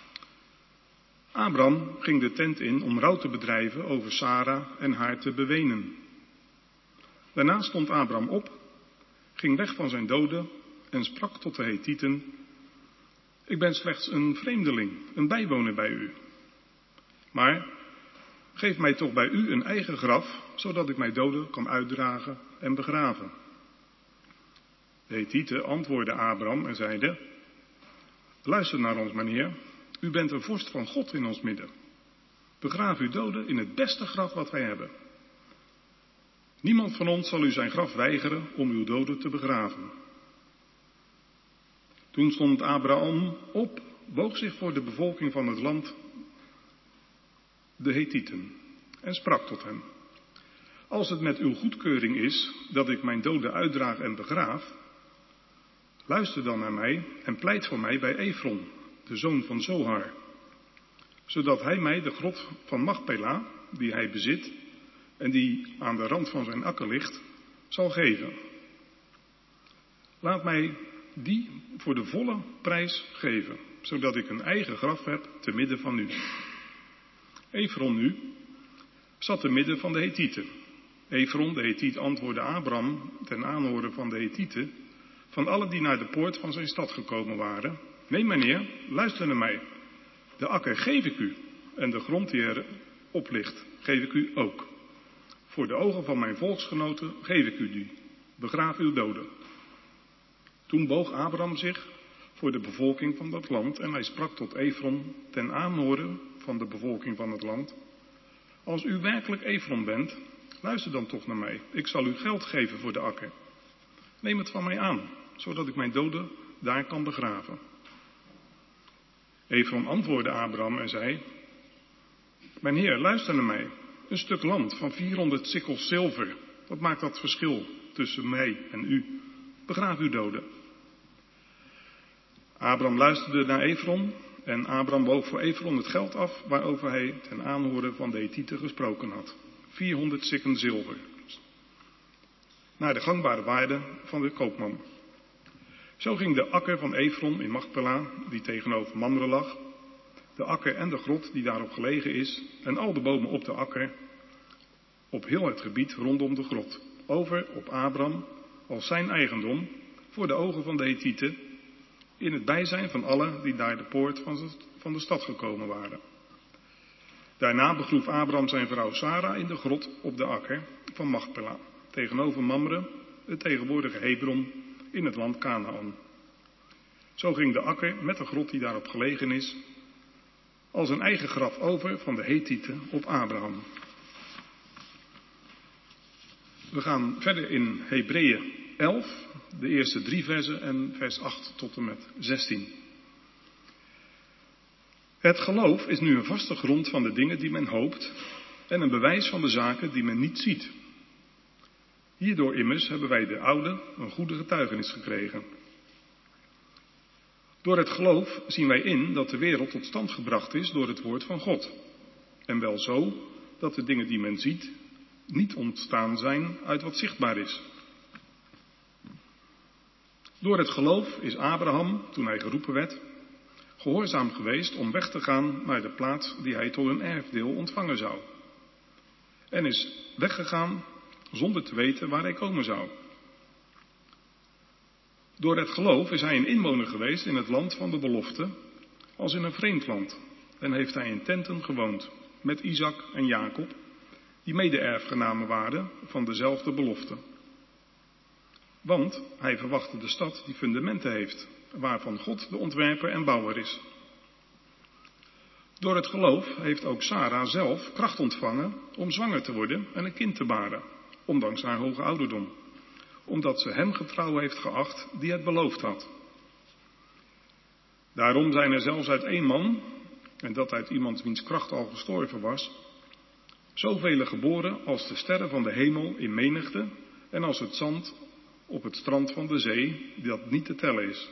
Abram ging de tent in om rouw te bedrijven over Sarah en haar te bewenen. Daarna stond Abram op, ging weg van zijn doden en sprak tot de Hethieten: Ik ben slechts een vreemdeling, een bijwoner bij u. Maar geef mij toch bij u een eigen graf, zodat ik mijn doden kan uitdragen en begraven. De Hethieten antwoordden Abram en zeiden: Luister naar ons, mijnheer. U bent een vorst van God in ons midden. Begraaf uw doden in het beste graf wat wij hebben. Niemand van ons zal u zijn graf weigeren om uw doden te begraven. Toen stond Abraham op, boog zich voor de bevolking van het land, de Hethieten, en sprak tot hen: Als het met uw goedkeuring is dat ik mijn doden uitdraag en begraaf, luister dan naar mij en pleit voor mij bij Efron, de zoon van Zohar, zodat hij mij de grot van Machpela, die hij bezit en die aan de rand van zijn akker ligt, zal geven. Laat mij die voor de volle prijs geven, zodat ik een eigen graf heb te midden van u. Efron nu zat te midden van de Hethieten. Efron, de Hethiet, antwoordde Abram ten aanhoren van de Hethieten, van allen die naar de poort van zijn stad gekomen waren: Nee, meneer, luister naar mij. De akker geef ik u en de grond die erop ligt, geef ik u ook. Voor de ogen van mijn volksgenoten geef ik u die. Begraaf uw doden. Toen boog Abram zich voor de bevolking van dat land en hij sprak tot Efron ten aanhoren van de bevolking van het land: Als u werkelijk Efron bent, luister dan toch naar mij. Ik zal u geld geven voor de akker. Neem het van mij aan, zodat ik mijn doden daar kan begraven. Efron antwoordde Abram en zei: Mijn heer, luister naar mij. Een stuk land van 400 sikkels zilver. Wat maakt dat verschil tussen mij en u? Begraaf uw doden. Abram luisterde naar Efron en Abram boog voor Efron het geld af waarover hij ten aanhoren van de Hethieten gesproken had. 400 sikken zilver. Naar de gangbare waarde van de koopman. Zo ging de akker van Efron in Machpela, die tegenover Mamre lag, de akker en de grot die daarop gelegen is, en al de bomen op de akker, op heel het gebied rondom de grot, over op Abram als zijn eigendom, voor de ogen van de Hethieten, in het bijzijn van allen die naar de poort van de stad gekomen waren. Daarna begroef Abram zijn vrouw Sarah in de grot op de akker van Machpela, tegenover Mamre, het tegenwoordige Hebron, in het land Kanaan. Zo ging de akker met de grot die daarop gelegen is, als een eigen graf over van de Hethieten op Abraham. We gaan verder in Hebreeën 11, de eerste 3 versen en vers 8 tot en met 16. Het geloof is nu een vaste grond van de dingen die men hoopt en een bewijs van de zaken die men niet ziet. Hierdoor immers hebben wij de oude een goede getuigenis gekregen. Door het geloof zien wij in dat de wereld tot stand gebracht is door het woord van God. En wel zo dat de dingen die men ziet niet ontstaan zijn uit wat zichtbaar is. Door het geloof is Abraham, toen hij geroepen werd, gehoorzaam geweest om weg te gaan naar de plaats die hij tot een erfdeel ontvangen zou. En is weggegaan zonder te weten waar hij komen zou. Door het geloof is hij een inwoner geweest in het land van de belofte, als in een vreemd land. En heeft hij in tenten gewoond, met Isaac en Jacob, die mede-erfgenamen waren van dezelfde belofte. Want hij verwachtte de stad die fundamenten heeft, waarvan God de ontwerper en bouwer is. Door het geloof heeft ook Sarah zelf kracht ontvangen om zwanger te worden en een kind te baren, ondanks haar hoge ouderdom. omdat ze hem getrouw heeft geacht die het beloofd had. Daarom zijn er zelfs uit één man, en dat uit iemand wiens kracht al gestorven was, zoveel geboren als de sterren van de hemel in menigte en als het zand op het strand van de zee, dat niet te tellen is.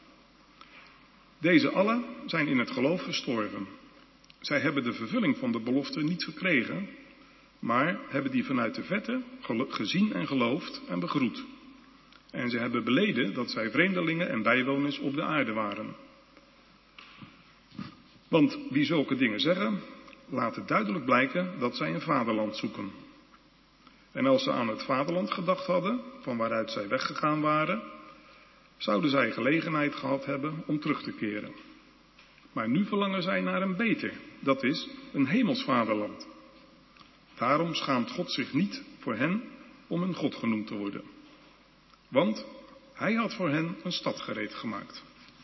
Deze allen zijn in het geloof gestorven. Zij hebben de vervulling van de belofte niet gekregen, maar hebben die vanuit de verte gezien en geloofd en begroet. En ze hebben beleden dat zij vreemdelingen en bijwoners op de aarde waren. Want wie zulke dingen zeggen, laat het duidelijk blijken dat zij een vaderland zoeken. En als ze aan het vaderland gedacht hadden, van waaruit zij weggegaan waren, zouden zij gelegenheid gehad hebben om terug te keren. Maar nu verlangen zij naar een beter, dat is een hemels vaderland. Daarom schaamt God zich niet voor hen om een God genoemd te worden. Want hij had voor hen een stad gereed gemaakt.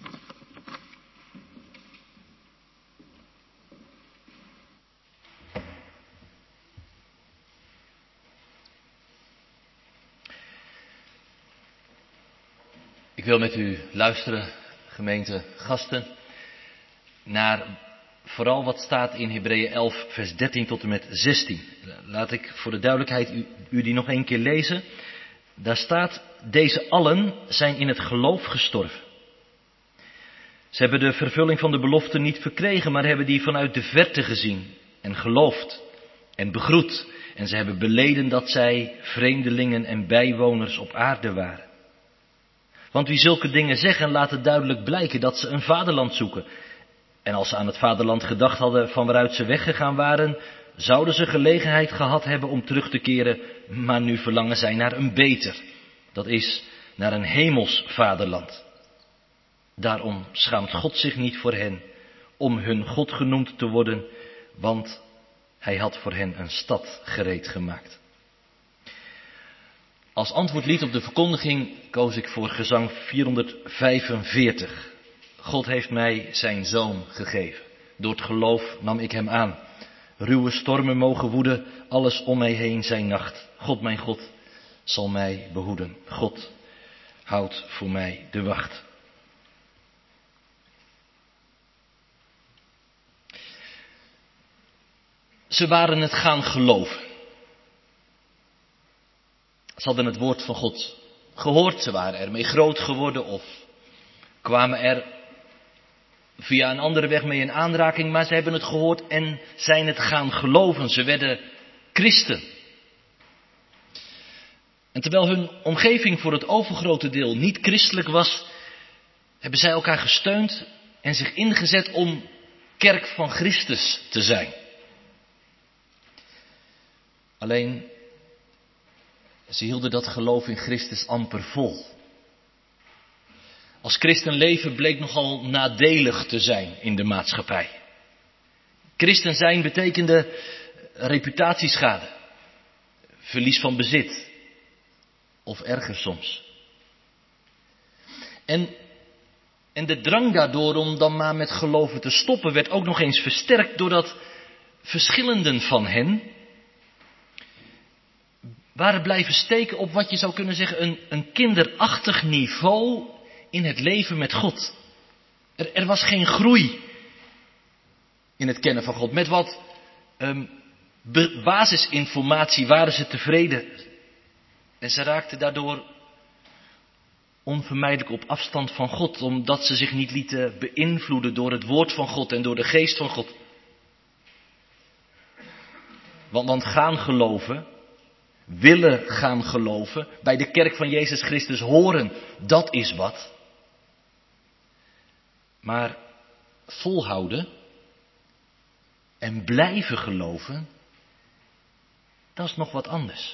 Ik wil met u luisteren, gemeente gasten, naar vooral wat staat in Hebreeën 11 vers 13 tot en met 16. Laat ik voor de duidelijkheid u die nog één keer lezen. Daar staat, deze allen zijn in het geloof gestorven. Ze hebben de vervulling van de belofte niet verkregen, maar hebben die vanuit de verte gezien en geloofd en begroet. En ze hebben beleden dat zij vreemdelingen en bijwoners op aarde waren. Want wie zulke dingen zeggen, laat het duidelijk blijken dat ze een vaderland zoeken. En als ze aan het vaderland gedacht hadden van waaruit ze weggegaan waren, zouden ze gelegenheid gehad hebben om terug te keren, maar nu verlangen zij naar een beter. Dat is, naar een hemels vaderland. Daarom schaamt God zich niet voor hen om hun God genoemd te worden, want hij had voor hen een stad gereed gemaakt. Als antwoordlied op de verkondiging koos ik voor gezang 445. God heeft mij zijn zoon gegeven. Door het geloof nam ik hem aan. Ruwe stormen mogen woeden, alles om mij heen zijn nacht. God, mijn God, zal mij behoeden. God houdt voor mij de wacht. Ze waren het gaan geloven. Ze hadden het woord van God gehoord, ze waren ermee groot geworden of kwamen er via een andere weg mee in aanraking, maar ze hebben het gehoord en zijn het gaan geloven. Ze werden christen. En terwijl hun omgeving voor het overgrote deel niet christelijk was, hebben zij elkaar gesteund en zich ingezet om kerk van Christus te zijn. Alleen, ze hielden dat geloof in Christus amper vol. Als christen leven bleek nogal nadelig te zijn in de maatschappij. Christen zijn betekende reputatieschade, verlies van bezit of erger soms. En de drang daardoor om dan maar met geloven te stoppen werd ook nog eens versterkt doordat verschillenden van hen waren blijven steken op wat je zou kunnen zeggen een kinderachtig niveau in het leven met God. Er was geen groei in het kennen van God. Met wat basisinformatie waren ze tevreden. En ze raakten daardoor onvermijdelijk op afstand van God, omdat ze zich niet lieten beïnvloeden door het woord van God en door de geest van God. Want gaan geloven, willen gaan geloven, bij de kerk van Jezus Christus horen, dat is wat. Maar volhouden en blijven geloven, dat is nog wat anders.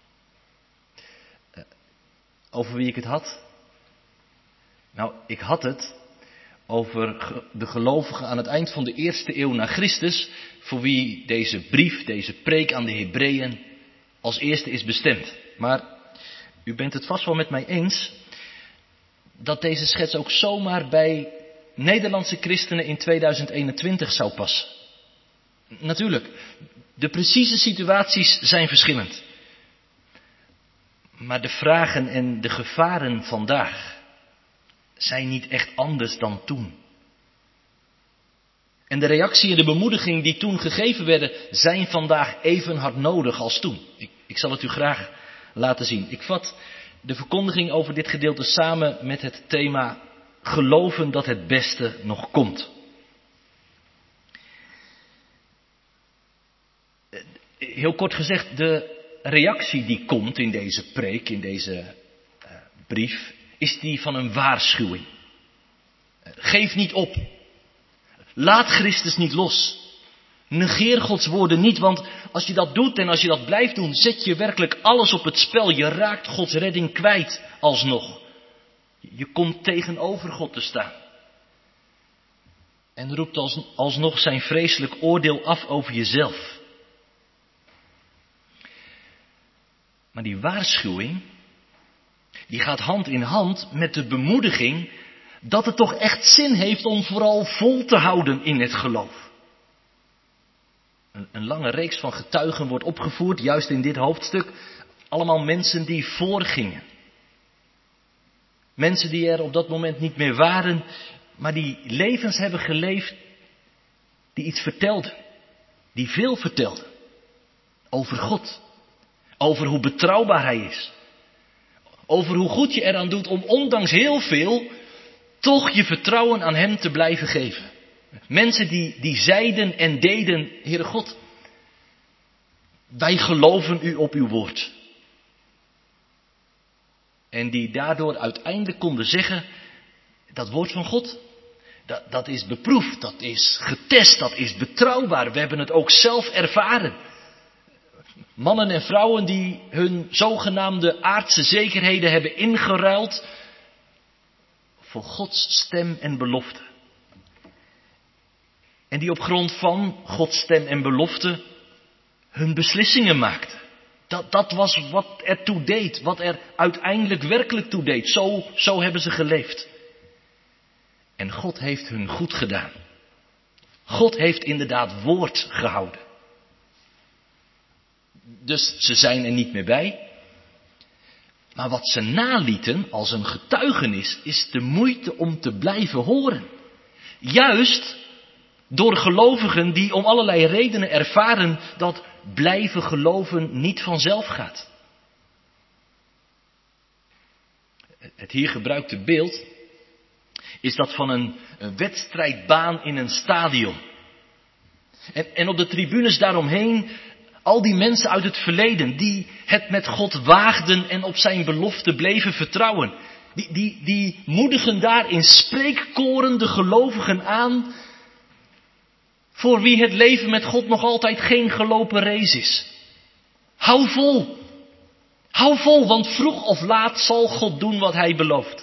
Over wie ik het had? Nou, ik had het over de gelovigen aan het eind van de eerste eeuw na Christus, voor wie deze brief, deze preek aan de Hebreeën als eerste is bestemd. Maar u bent het vast wel met mij eens dat deze schets ook zomaar bij Nederlandse christenen in 2021 zou passen. Natuurlijk, de precieze situaties zijn verschillend. Maar de vragen en de gevaren vandaag zijn niet echt anders dan toen. En de reactie en de bemoediging die toen gegeven werden, zijn vandaag even hard nodig als toen. Ik zal het u graag laten zien. Ik vat de verkondiging over dit gedeelte samen met het thema geloven dat het beste nog komt. Heel kort gezegd, de reactie die komt in deze preek, in deze brief, is die van een waarschuwing. Geef niet op. Laat Christus niet los. Negeer Gods woorden niet, want als je dat doet en als je dat blijft doen, zet je werkelijk alles op het spel. Je raakt Gods redding kwijt alsnog. Je komt tegenover God te staan. En roept alsnog zijn vreselijk oordeel af over jezelf. Maar die waarschuwing, die gaat hand in hand met de bemoediging dat het toch echt zin heeft om vooral vol te houden in het geloof. Een lange reeks van getuigen wordt opgevoerd, juist in dit hoofdstuk. Allemaal mensen die voorgingen. Mensen die er op dat moment niet meer waren, maar die levens hebben geleefd, die iets vertelden. Die veel vertelden. Over God. Over hoe betrouwbaar Hij is. Over hoe goed je eraan doet om ondanks heel veel toch je vertrouwen aan Hem te blijven geven. Mensen die zeiden en deden, Heere God, wij geloven U op Uw woord. En die daardoor uiteindelijk konden zeggen, dat woord van God, dat is beproefd, dat is getest, dat is betrouwbaar. We hebben het ook zelf ervaren. Mannen en vrouwen die hun zogenaamde aardse zekerheden hebben ingeruild voor Gods stem en belofte. En die op grond van Gods stem en belofte hun beslissingen maakten. Dat was wat er toe deed, wat er uiteindelijk werkelijk toe deed. Zo hebben ze geleefd. En God heeft hun goed gedaan. God heeft inderdaad woord gehouden. Dus ze zijn er niet meer bij. Maar wat ze nalieten als een getuigenis is de moeite om te blijven horen. Juist door gelovigen die om allerlei redenen ervaren dat blijven geloven niet vanzelf gaat. Het hier gebruikte beeld is dat van een wedstrijdbaan in een stadion. En op de tribunes daaromheen al die mensen uit het verleden die het met God waagden en op zijn belofte bleven vertrouwen. Die moedigen daar in spreekkoren de gelovigen aan, voor wie het leven met God nog altijd geen gelopen race is. Hou vol. Hou vol, want vroeg of laat zal God doen wat Hij belooft.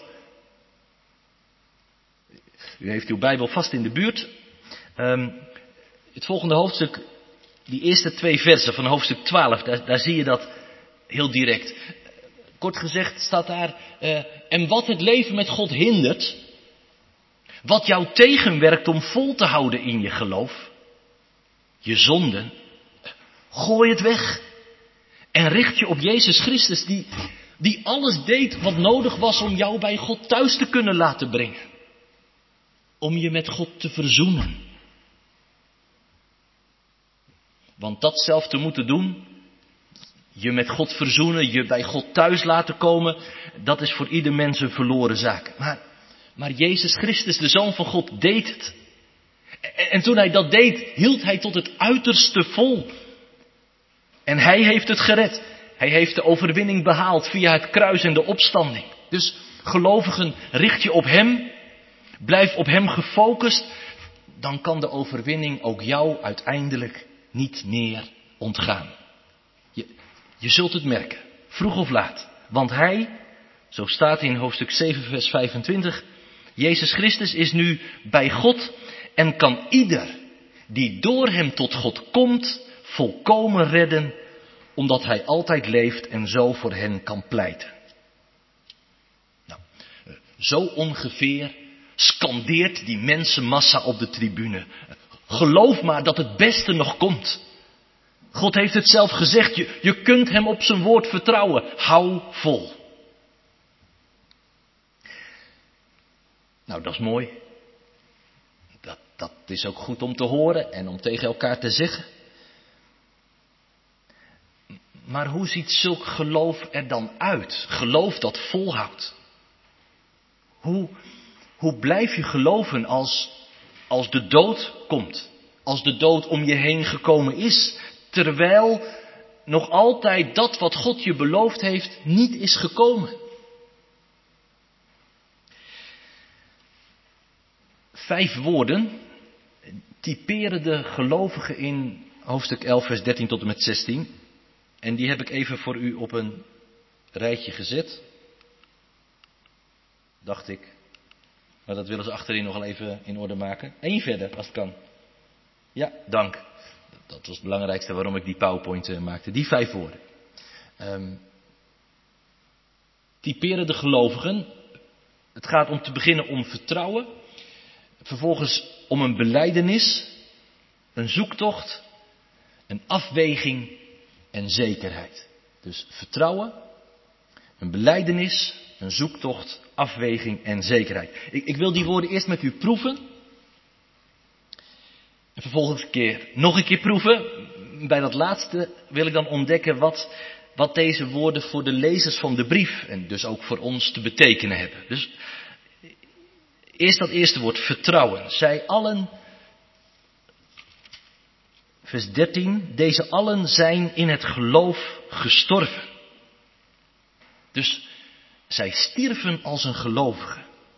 U heeft uw Bijbel vast in de buurt. Het volgende hoofdstuk, die eerste 2 versen van hoofdstuk 12, daar zie je dat heel direct. Kort gezegd staat daar, en wat het leven met God hindert, wat jou tegenwerkt om vol te houden in je geloof, je zonden, gooi het weg. En richt je op Jezus Christus, die alles deed wat nodig was om jou bij God thuis te kunnen laten brengen. Om je met God te verzoenen. Want dat zelf te moeten doen, je met God verzoenen, je bij God thuis laten komen, dat is voor ieder mens een verloren zaak. Maar Jezus Christus, de Zoon van God, deed het. En toen Hij dat deed, hield Hij tot het uiterste vol. En Hij heeft het gered. Hij heeft de overwinning behaald via het kruis en de opstanding. Dus gelovigen, richt je op Hem. Blijf op Hem gefocust. Dan kan de overwinning ook jou uiteindelijk niet meer ontgaan. Je zult het merken, vroeg of laat. Want Hij, zo staat in hoofdstuk 7 vers 25, Jezus Christus is nu bij God en kan ieder die door Hem tot God komt volkomen redden, omdat Hij altijd leeft en zo voor hen kan pleiten. Nou, zo ongeveer scandeert die mensenmassa op de tribune. Geloof maar dat het beste nog komt. God heeft het zelf gezegd, je kunt hem op zijn woord vertrouwen. Hou vol. Nou, dat is mooi. Dat is ook goed om te horen en om tegen elkaar te zeggen. Maar hoe ziet zulk geloof er dan uit? Geloof dat volhoudt. Hoe blijf je geloven als de dood komt? Als de dood om je heen gekomen is? Terwijl nog altijd dat wat God je beloofd heeft niet is gekomen. 5 woorden typeren de gelovigen in hoofdstuk 11 vers 13 tot en met 16. En die heb ik even voor u op een rijtje gezet. Dacht ik. Maar dat willen ze achterin nog wel even in orde maken. 1 verder, als het kan. Ja, dank. Dat was het belangrijkste waarom ik die PowerPoint maakte. Die 5 woorden. Typeren de gelovigen. Het gaat om te beginnen om vertrouwen. Vervolgens om een belijdenis. Een zoektocht. Een afweging en zekerheid. Dus vertrouwen. Een belijdenis. Een zoektocht. Afweging en zekerheid. Ik wil die woorden eerst met u proeven. En vervolgens nog een keer proeven. Bij dat laatste wil ik dan ontdekken wat deze woorden voor de lezers van de brief en dus ook voor ons te betekenen hebben. Dus eerst dat eerste woord, vertrouwen. Zij allen, vers 13, deze allen zijn in het geloof gestorven. Dus zij stierven als een gelovige.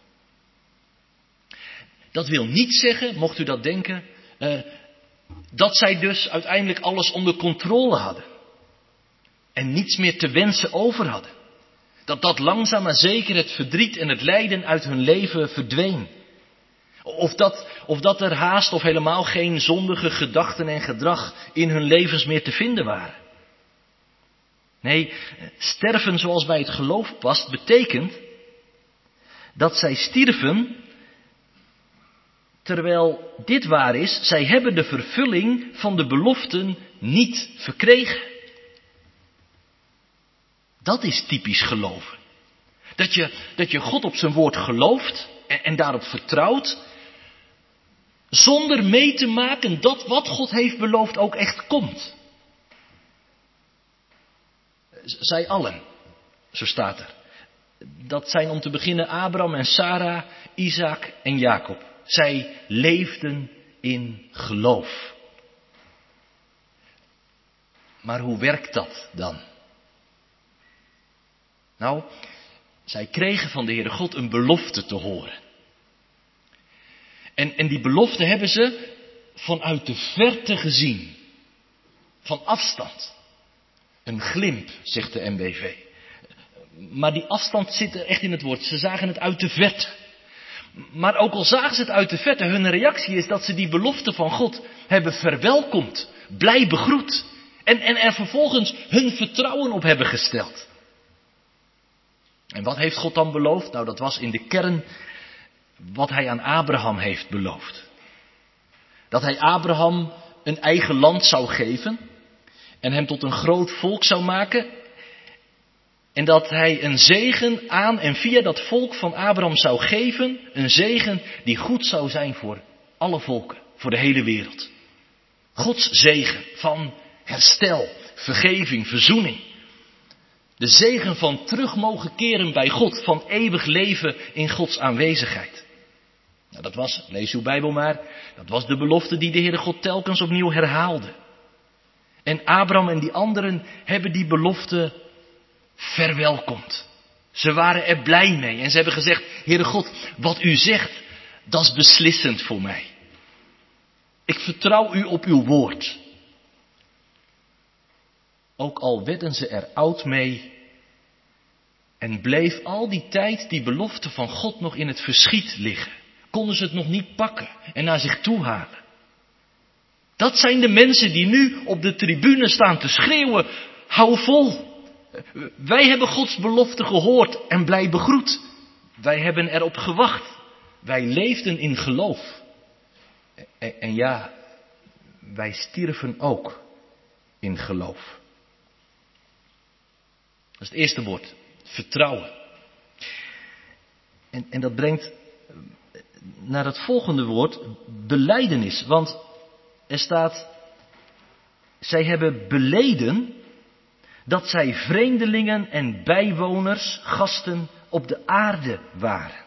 Dat wil niet zeggen, mocht u dat denken, dat zij dus uiteindelijk alles onder controle hadden. En niets meer te wensen over hadden. Dat langzaam maar zeker het verdriet en het lijden uit hun leven verdween. Of dat er haast of helemaal geen zondige gedachten en gedrag in hun levens meer te vinden waren. Nee, sterven zoals bij het geloof past, betekent dat zij stierven. Terwijl dit waar is, zij hebben de vervulling van de beloften niet verkregen. Dat is typisch geloven. Dat je God op zijn woord gelooft en daarop vertrouwt, zonder mee te maken dat wat God heeft beloofd ook echt komt. Zij allen, zo staat er. Dat zijn om te beginnen Abraham en Sarah, Isaac en Jacob. Zij leefden in geloof. Maar hoe werkt dat dan? Nou, zij kregen van de Heere God een belofte te horen. En die belofte hebben ze vanuit de verte gezien. Van afstand. Een glimp, zegt de NBV. Maar die afstand zit er echt in het woord. Ze zagen het uit de verte. Maar ook al zagen ze het uit de verte, hun reactie is dat ze die belofte van God hebben verwelkomd, blij begroet. En er vervolgens hun vertrouwen op hebben gesteld. En wat heeft God dan beloofd? Nou, dat was in de kern wat hij aan Abraham heeft beloofd. Dat hij Abraham een eigen land zou geven en hem tot een groot volk zou maken. En dat hij een zegen aan en via dat volk van Abraham zou geven. Een zegen die goed zou zijn voor alle volken, voor de hele wereld. Gods zegen van herstel, vergeving, verzoening. De zegen van terug mogen keren bij God, van eeuwig leven in Gods aanwezigheid. Nou, dat was, lees uw Bijbel maar, dat was de belofte die de Heere God telkens opnieuw herhaalde. En Abraham en die anderen hebben die belofte verwelkomd. Ze waren er blij mee en ze hebben gezegd, Heere God, wat u zegt, dat is beslissend voor mij. Ik vertrouw u op uw woord. Ook al werden ze er oud mee en bleef al die tijd die belofte van God nog in het verschiet liggen. Konden ze het nog niet pakken en naar zich toe halen. Dat zijn de mensen die nu op de tribune staan te schreeuwen, hou vol. Wij hebben Gods belofte gehoord en blij begroet. Wij hebben erop gewacht. Wij leefden in geloof. En ja, wij stierven ook in geloof. Dat is het eerste woord, vertrouwen. En dat brengt naar het volgende woord, belijdenis. Want er staat, zij hebben beleden dat zij vreemdelingen en bijwoners, gasten op de aarde waren.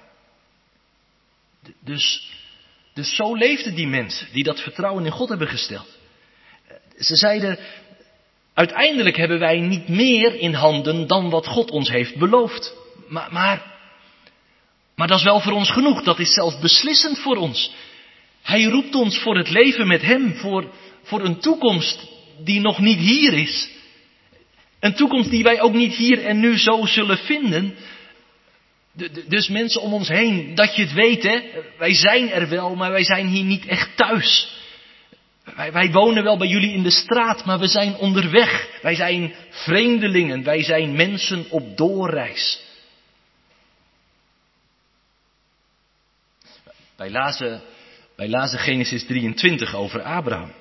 Dus zo leefden die mensen die dat vertrouwen in God hebben gesteld. Ze zeiden, uiteindelijk hebben wij niet meer in handen dan wat God ons heeft beloofd. Maar dat is wel voor ons genoeg, dat is zelfs beslissend voor ons. Hij roept ons voor het leven met hem, voor een toekomst die nog niet hier is. Een toekomst die wij ook niet hier en nu zo zullen vinden. Dus mensen om ons heen, dat je het weet, hè. Wij zijn er wel, maar wij zijn hier niet echt thuis. Wij wonen wel bij jullie in de straat, maar we zijn onderweg. Wij zijn vreemdelingen, wij zijn mensen op doorreis. Wij lazen Genesis 23 over Abraham.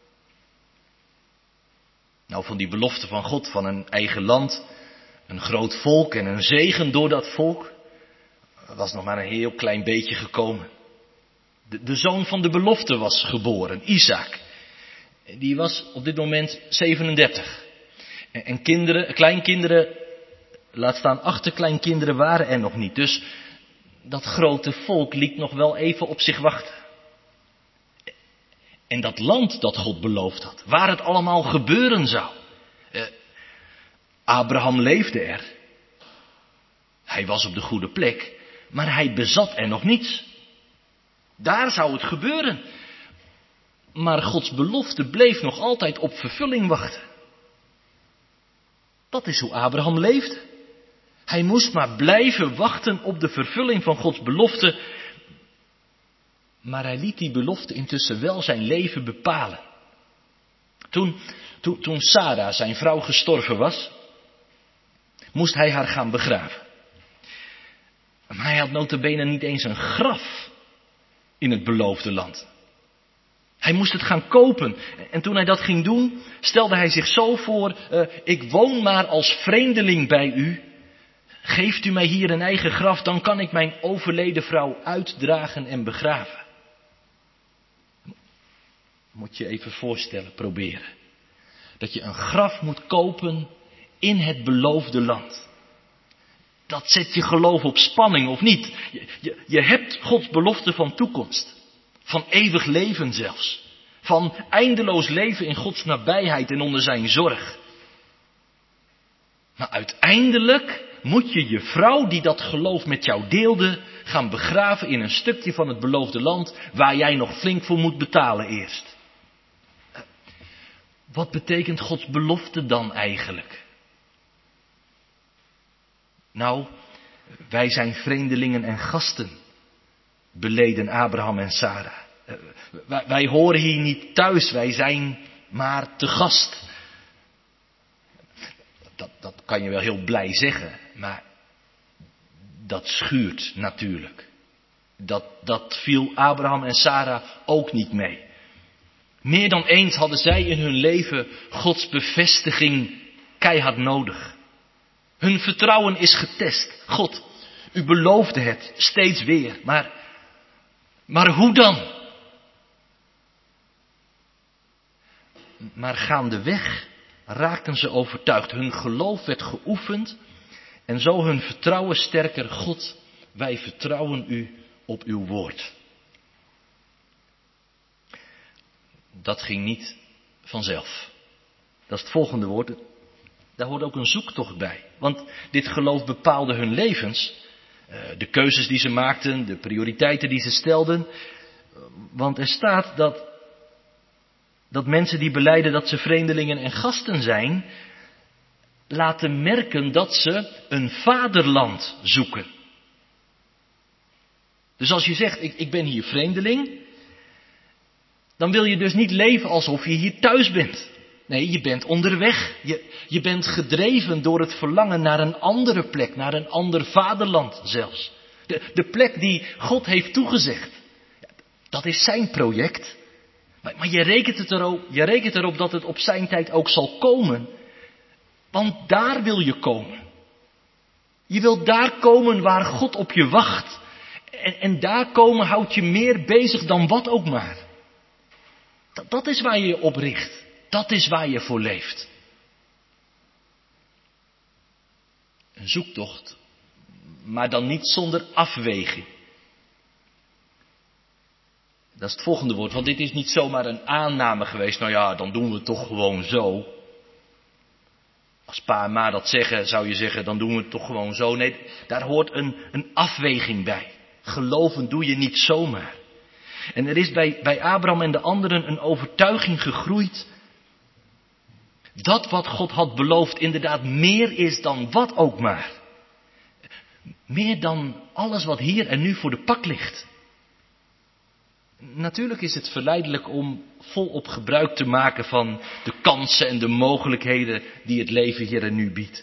Nou, van die belofte van God, van een eigen land, een groot volk en een zegen door dat volk, was nog maar een heel klein beetje gekomen. De zoon van de belofte was geboren, Isaac. Die was op dit moment 37. En kleinkinderen, laat staan achterkleinkinderen, waren er nog niet. Dus dat grote volk liet nog wel even op zich wachten. En dat land dat God beloofd had, waar het allemaal gebeuren zou. Abraham leefde er. Hij was op de goede plek, maar hij bezat er nog niets. Daar zou het gebeuren. Maar Gods belofte bleef nog altijd op vervulling wachten. Dat is hoe Abraham leefde. Hij moest maar blijven wachten op de vervulling van Gods belofte. Maar hij liet die belofte intussen wel zijn leven bepalen. Toen Sarah, zijn vrouw, gestorven was, moest hij haar gaan begraven. Maar hij had nota bene niet eens een graf in het beloofde land. Hij moest het gaan kopen. En toen hij dat ging doen, stelde hij zich zo voor, ik woon maar als vreemdeling bij u. Geeft u mij hier een eigen graf, dan kan ik mijn overleden vrouw uitdragen en begraven. Moet je even voorstellen, proberen. Dat je een graf moet kopen in het beloofde land. Dat zet je geloof op spanning, of niet? Je hebt Gods belofte van toekomst. Van eeuwig leven zelfs. Van eindeloos leven in Gods nabijheid en onder zijn zorg. Maar uiteindelijk moet je je vrouw die dat geloof met jou deelde gaan begraven in een stukje van het beloofde land waar jij nog flink voor moet betalen eerst. Wat betekent Gods belofte dan eigenlijk? Nou, wij zijn vreemdelingen en gasten, beleden Abraham en Sarah. Wij horen hier niet thuis, wij zijn maar te gast. Dat kan je wel heel blij zeggen, maar dat schuurt natuurlijk. Dat viel Abraham en Sarah ook niet mee. Meer dan eens hadden zij in hun leven Gods bevestiging keihard nodig. Hun vertrouwen is getest. God, u beloofde het steeds weer, maar hoe dan? Maar gaandeweg raakten ze overtuigd. Hun geloof werd geoefend en zo hun vertrouwen sterker. God, wij vertrouwen u op uw woord. Dat ging niet vanzelf. Dat is het volgende woord. Daar hoort ook een zoektocht bij. Want dit geloof bepaalde hun levens. De keuzes die ze maakten, de prioriteiten die ze stelden. Want er staat dat mensen die belijden dat ze vreemdelingen en gasten zijn, laten merken dat ze een vaderland zoeken. Dus als je zegt, ik ben hier vreemdeling, dan wil je dus niet leven alsof je hier thuis bent. Nee, je bent onderweg. Je bent gedreven door het verlangen naar een andere plek, naar een ander vaderland zelfs. De plek die God heeft toegezegd. Dat is zijn project. Maar je rekent erop dat het op zijn tijd ook zal komen. Want daar wil je komen. Je wilt daar komen waar God op je wacht. En daar komen houdt je meer bezig dan wat ook maar. Dat is waar je je op richt. Dat is waar je voor leeft. Een zoektocht, maar dan niet zonder afweging. Dat is het volgende woord, want dit is niet zomaar een aanname geweest. Nou ja, dan doen we het toch gewoon zo. Als pa en ma dat zeggen, zou je zeggen, dan doen we het toch gewoon zo. Nee, daar hoort een afweging bij. Geloven doe je niet zomaar. En er is bij Abraham en de anderen een overtuiging gegroeid. Dat wat God had beloofd inderdaad meer is dan wat ook maar. Meer dan alles wat hier en nu voor de pak ligt. Natuurlijk is het verleidelijk om volop gebruik te maken van de kansen en de mogelijkheden die het leven hier en nu biedt.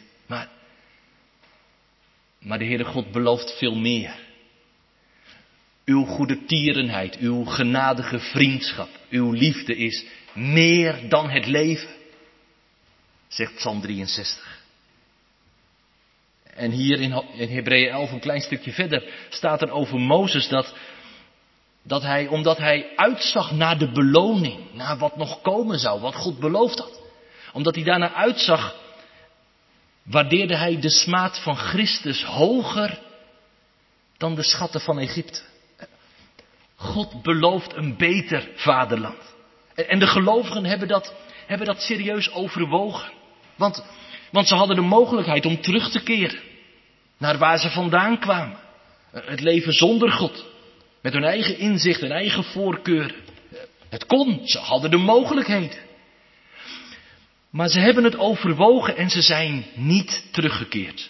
Maar de Heere God belooft veel meer. Uw goede tierenheid, uw genadige vriendschap, uw liefde is meer dan het leven, zegt Psalm 63. En hier in Hebreeën 11, een klein stukje verder, staat er over Mozes dat hij, omdat hij uitzag naar de beloning, naar wat nog komen zou, wat God beloofd had. Omdat hij daarnaar uitzag, waardeerde hij de smaad van Christus hoger dan de schatten van Egypte. God belooft een beter vaderland. En de gelovigen hebben dat serieus overwogen. Want ze hadden de mogelijkheid om terug te keren naar waar ze vandaan kwamen. Het leven zonder God. Met hun eigen inzicht en eigen voorkeuren. Het kon, ze hadden de mogelijkheden. Maar ze hebben het overwogen en ze zijn niet teruggekeerd.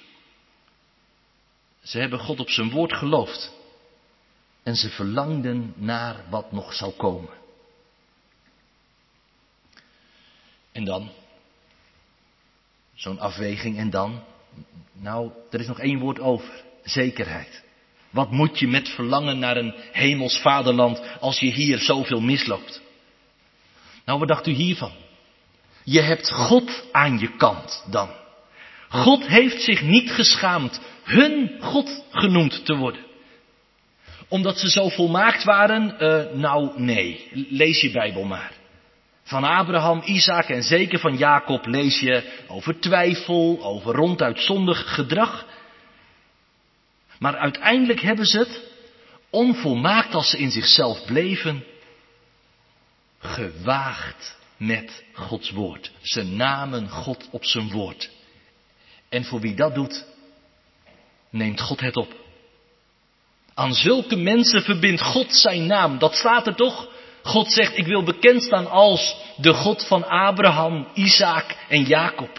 Ze hebben God op zijn woord geloofd. En ze verlangden naar wat nog zou komen. En dan? Zo'n afweging en dan? Nou, er is nog één woord over. Zekerheid. Wat moet je met verlangen naar een hemels vaderland als je hier zoveel misloopt? Nou, wat dacht u hiervan? Je hebt God aan je kant dan. God heeft zich niet geschaamd hun God genoemd te worden. Omdat ze zo volmaakt waren? Nou, nee. Lees je Bijbel maar. Van Abraham, Isaac en zeker van Jacob lees je over twijfel, over ronduit zondig gedrag. Maar uiteindelijk hebben ze het, onvolmaakt als ze in zichzelf bleven, gewaagd met Gods woord. Ze namen God op zijn woord. En voor wie dat doet, neemt God het op. Aan zulke mensen verbindt God zijn naam. Dat staat er toch? God zegt, ik wil bekend staan als de God van Abraham, Isaac en Jacob.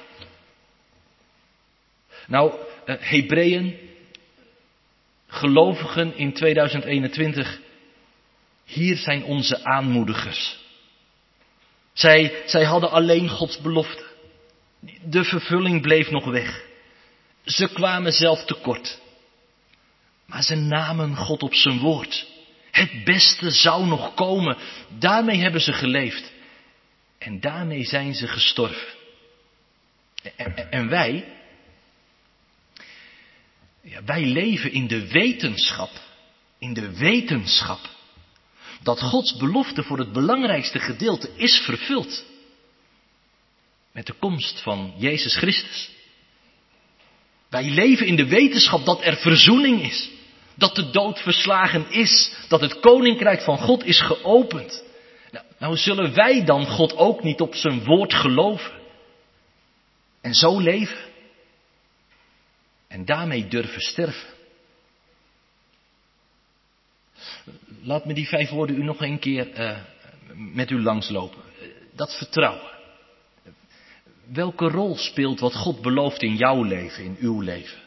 Nou, Hebreeën, gelovigen in 2021, hier zijn onze aanmoedigers. Zij hadden alleen Gods belofte. De vervulling bleef nog weg. Ze kwamen zelf tekort. Maar ze namen God op zijn woord. Het beste zou nog komen. Daarmee hebben ze geleefd. En daarmee zijn ze gestorven. En wij leven in de wetenschap dat Gods belofte voor het belangrijkste gedeelte is vervuld. Met de komst van Jezus Christus. Wij leven in de wetenschap dat er verzoening is. Dat de dood verslagen is. Dat het koninkrijk van God is geopend. Nou zullen wij dan God ook niet op zijn woord geloven. En zo leven. En daarmee durven sterven. Laat me die 5 woorden u nog een keer met u langslopen. Dat vertrouwen. Welke rol speelt wat God belooft in jouw leven, in uw leven?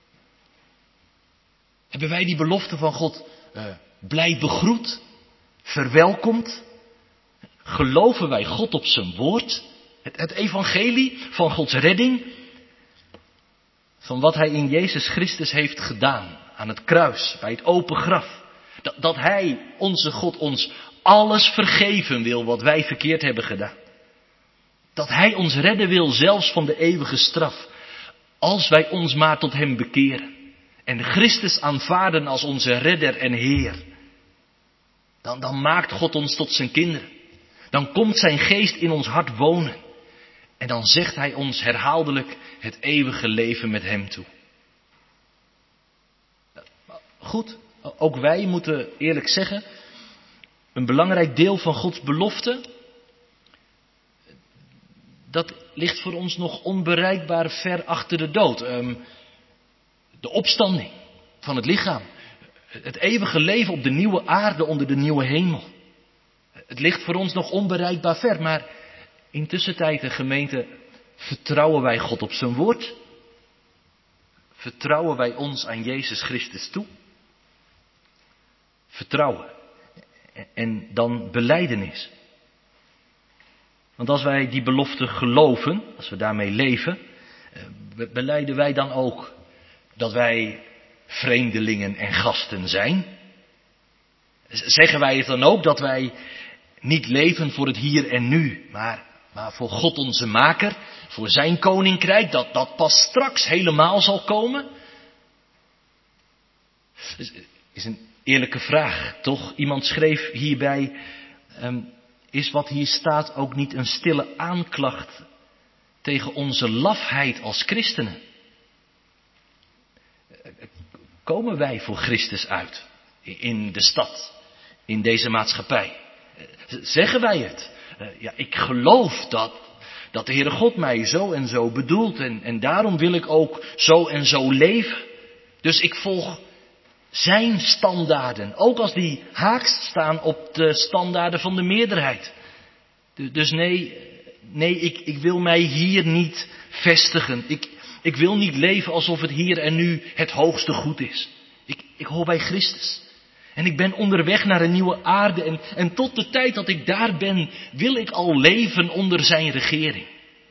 Hebben wij die belofte van God blij begroet, verwelkomd? Geloven wij God op zijn woord? Het evangelie van Gods redding? Van wat hij in Jezus Christus heeft gedaan aan het kruis, bij het open graf. Dat hij, onze God, ons alles vergeven wil wat wij verkeerd hebben gedaan. Dat hij ons redden wil, zelfs van de eeuwige straf. Als wij ons maar tot hem bekeren. En Christus aanvaarden als onze redder en Heer. Dan maakt God ons tot zijn kinderen. Dan komt zijn geest in ons hart wonen. En dan zegt hij ons herhaaldelijk het eeuwige leven met hem toe. Goed, ook wij moeten eerlijk zeggen, een belangrijk deel van Gods belofte, dat ligt voor ons nog onbereikbaar ver achter de dood. De opstanding van het lichaam. Het eeuwige leven op de nieuwe aarde onder de nieuwe hemel. Het ligt voor ons nog onbereikbaar ver, maar intussen tijd, de gemeente, vertrouwen wij God op zijn woord? Vertrouwen wij ons aan Jezus Christus toe? Vertrouwen. En dan belijdenis. Want als wij die belofte geloven, als we daarmee leven, belijden wij dan ook dat wij vreemdelingen en gasten zijn? Zeggen wij het dan ook dat wij niet leven voor het hier en nu, maar voor God onze maker, voor zijn koninkrijk, dat pas straks helemaal zal komen? Is een eerlijke vraag, toch? Iemand schreef hierbij, is wat hier staat ook niet een stille aanklacht tegen onze lafheid als christenen? Komen wij voor Christus uit in de stad, in deze maatschappij? Zeggen wij het? Ja, ik geloof dat de Heere God mij zo en zo bedoelt en daarom wil ik ook zo en zo leven. Dus ik volg zijn standaarden, ook als die haaks staan op de standaarden van de meerderheid. Dus nee, ik wil mij hier niet vestigen. Ik wil niet leven alsof het hier en nu het hoogste goed is. Ik hoor bij Christus. En ik ben onderweg naar een nieuwe aarde. En tot de tijd dat ik daar ben, wil ik al leven onder zijn regering.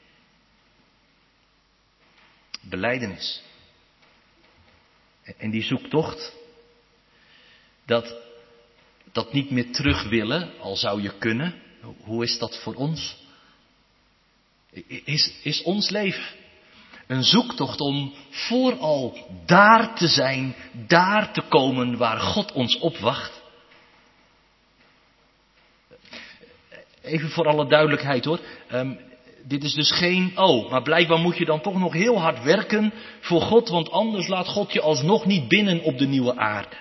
Belijdenis. En die zoektocht, dat niet meer terug willen, al zou je kunnen. Hoe is dat voor ons? Is ons leven een zoektocht om vooral daar te zijn, daar te komen waar God ons opwacht? Even voor alle duidelijkheid hoor. Dit is dus geen, maar blijkbaar moet je dan toch nog heel hard werken voor God, want anders laat God je alsnog niet binnen op de nieuwe aarde.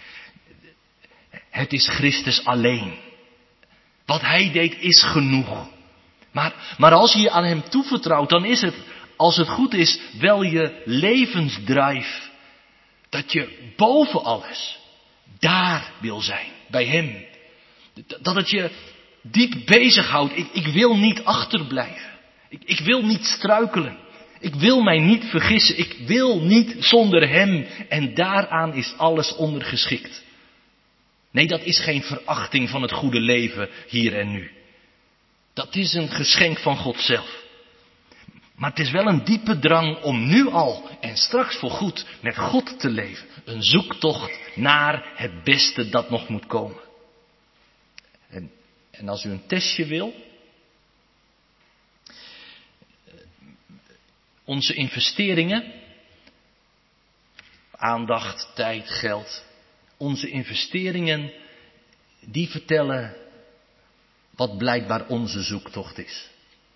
Het is Christus alleen. Wat hij deed is genoeg. Maar als je je aan hem toevertrouwt, dan is het, als het goed is, wel je levensdrive. Dat je boven alles daar wil zijn, bij hem. Dat het je diep bezighoudt. Ik wil niet achterblijven. Ik wil niet struikelen. Ik wil mij niet vergissen. Ik wil niet zonder hem. En daaraan is alles ondergeschikt. Nee, dat is geen verachting van het goede leven hier en nu. Dat is een geschenk van God zelf. Maar het is wel een diepe drang om nu al en straks voorgoed met God te leven. Een zoektocht naar het beste dat nog moet komen. En als u een testje wil. Onze investeringen. Aandacht, tijd, geld. Onze investeringen, die vertellen wat blijkbaar onze zoektocht is.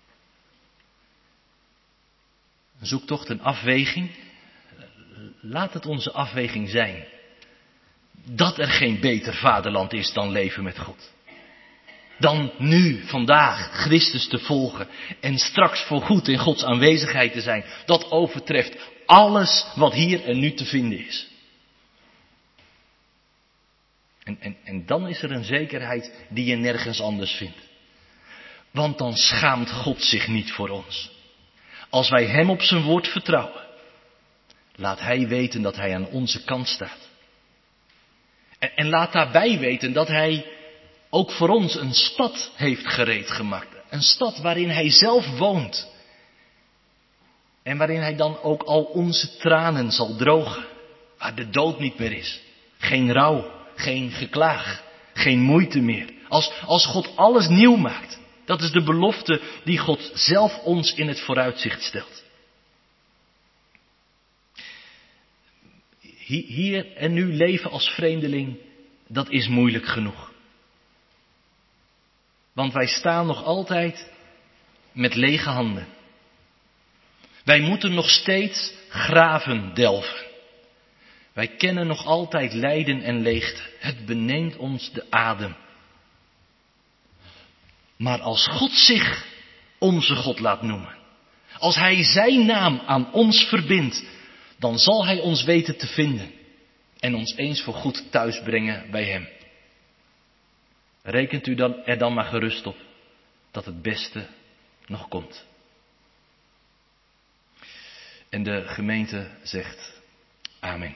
Een zoektocht, een afweging. Laat het onze afweging zijn. Dat er geen beter vaderland is dan leven met God. Dan nu, vandaag, Christus te volgen en straks voorgoed in Gods aanwezigheid te zijn. Dat overtreft alles wat hier en nu te vinden is. En dan is er een zekerheid die je nergens anders vindt. Want dan schaamt God zich niet voor ons. Als wij hem op zijn woord vertrouwen, laat hij weten dat hij aan onze kant staat. En laat daarbij weten dat hij ook voor ons een stad heeft gereed gemaakt. Een stad waarin hij zelf woont. En waarin hij dan ook al onze tranen zal drogen. Waar de dood niet meer is. Geen rouw, geen geklaag, geen moeite meer. Als God alles nieuw maakt. Dat is de belofte die God zelf ons in het vooruitzicht stelt. Hier en nu leven als vreemdeling, dat is moeilijk genoeg. Want wij staan nog altijd met lege handen. Wij moeten nog steeds graven delven. Wij kennen nog altijd lijden en leegte. Het beneemt ons de adem. Maar als God zich onze God laat noemen, als Hij zijn naam aan ons verbindt, dan zal Hij ons weten te vinden en ons eens voor goed thuisbrengen bij Hem. Rekent u er dan maar gerust op dat het beste nog komt. En de gemeente zegt amen.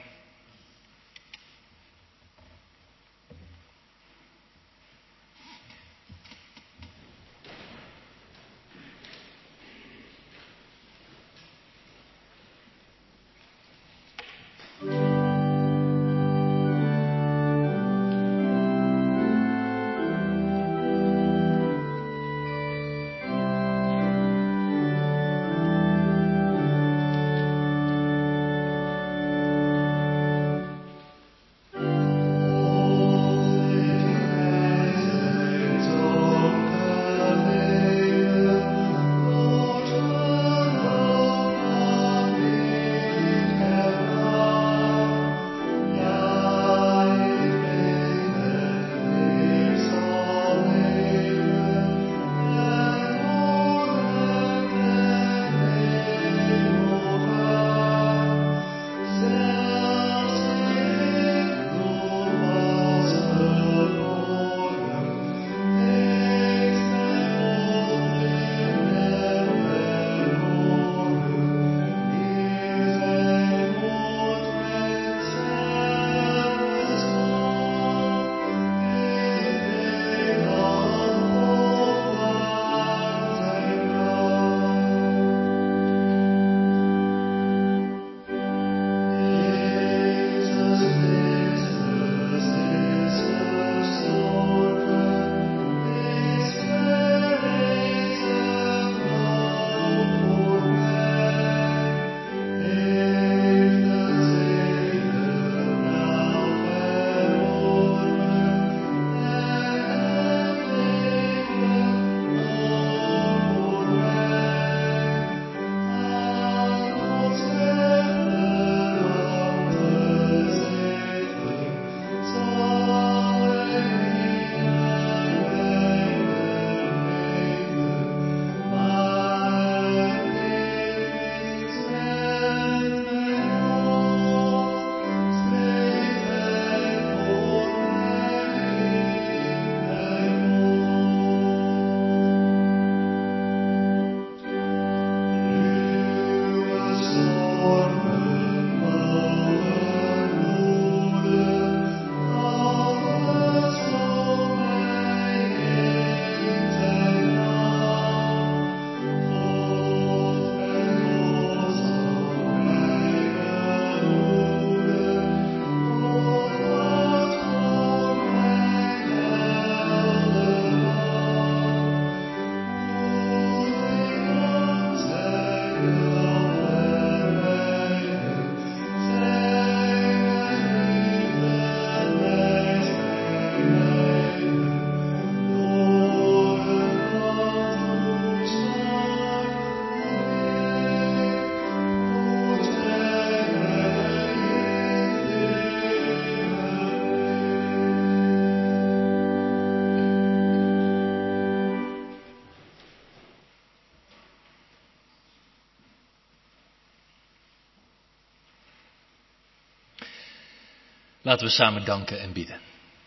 Laten we samen danken en bidden.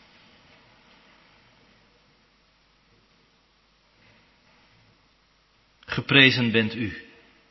Geprezen bent u,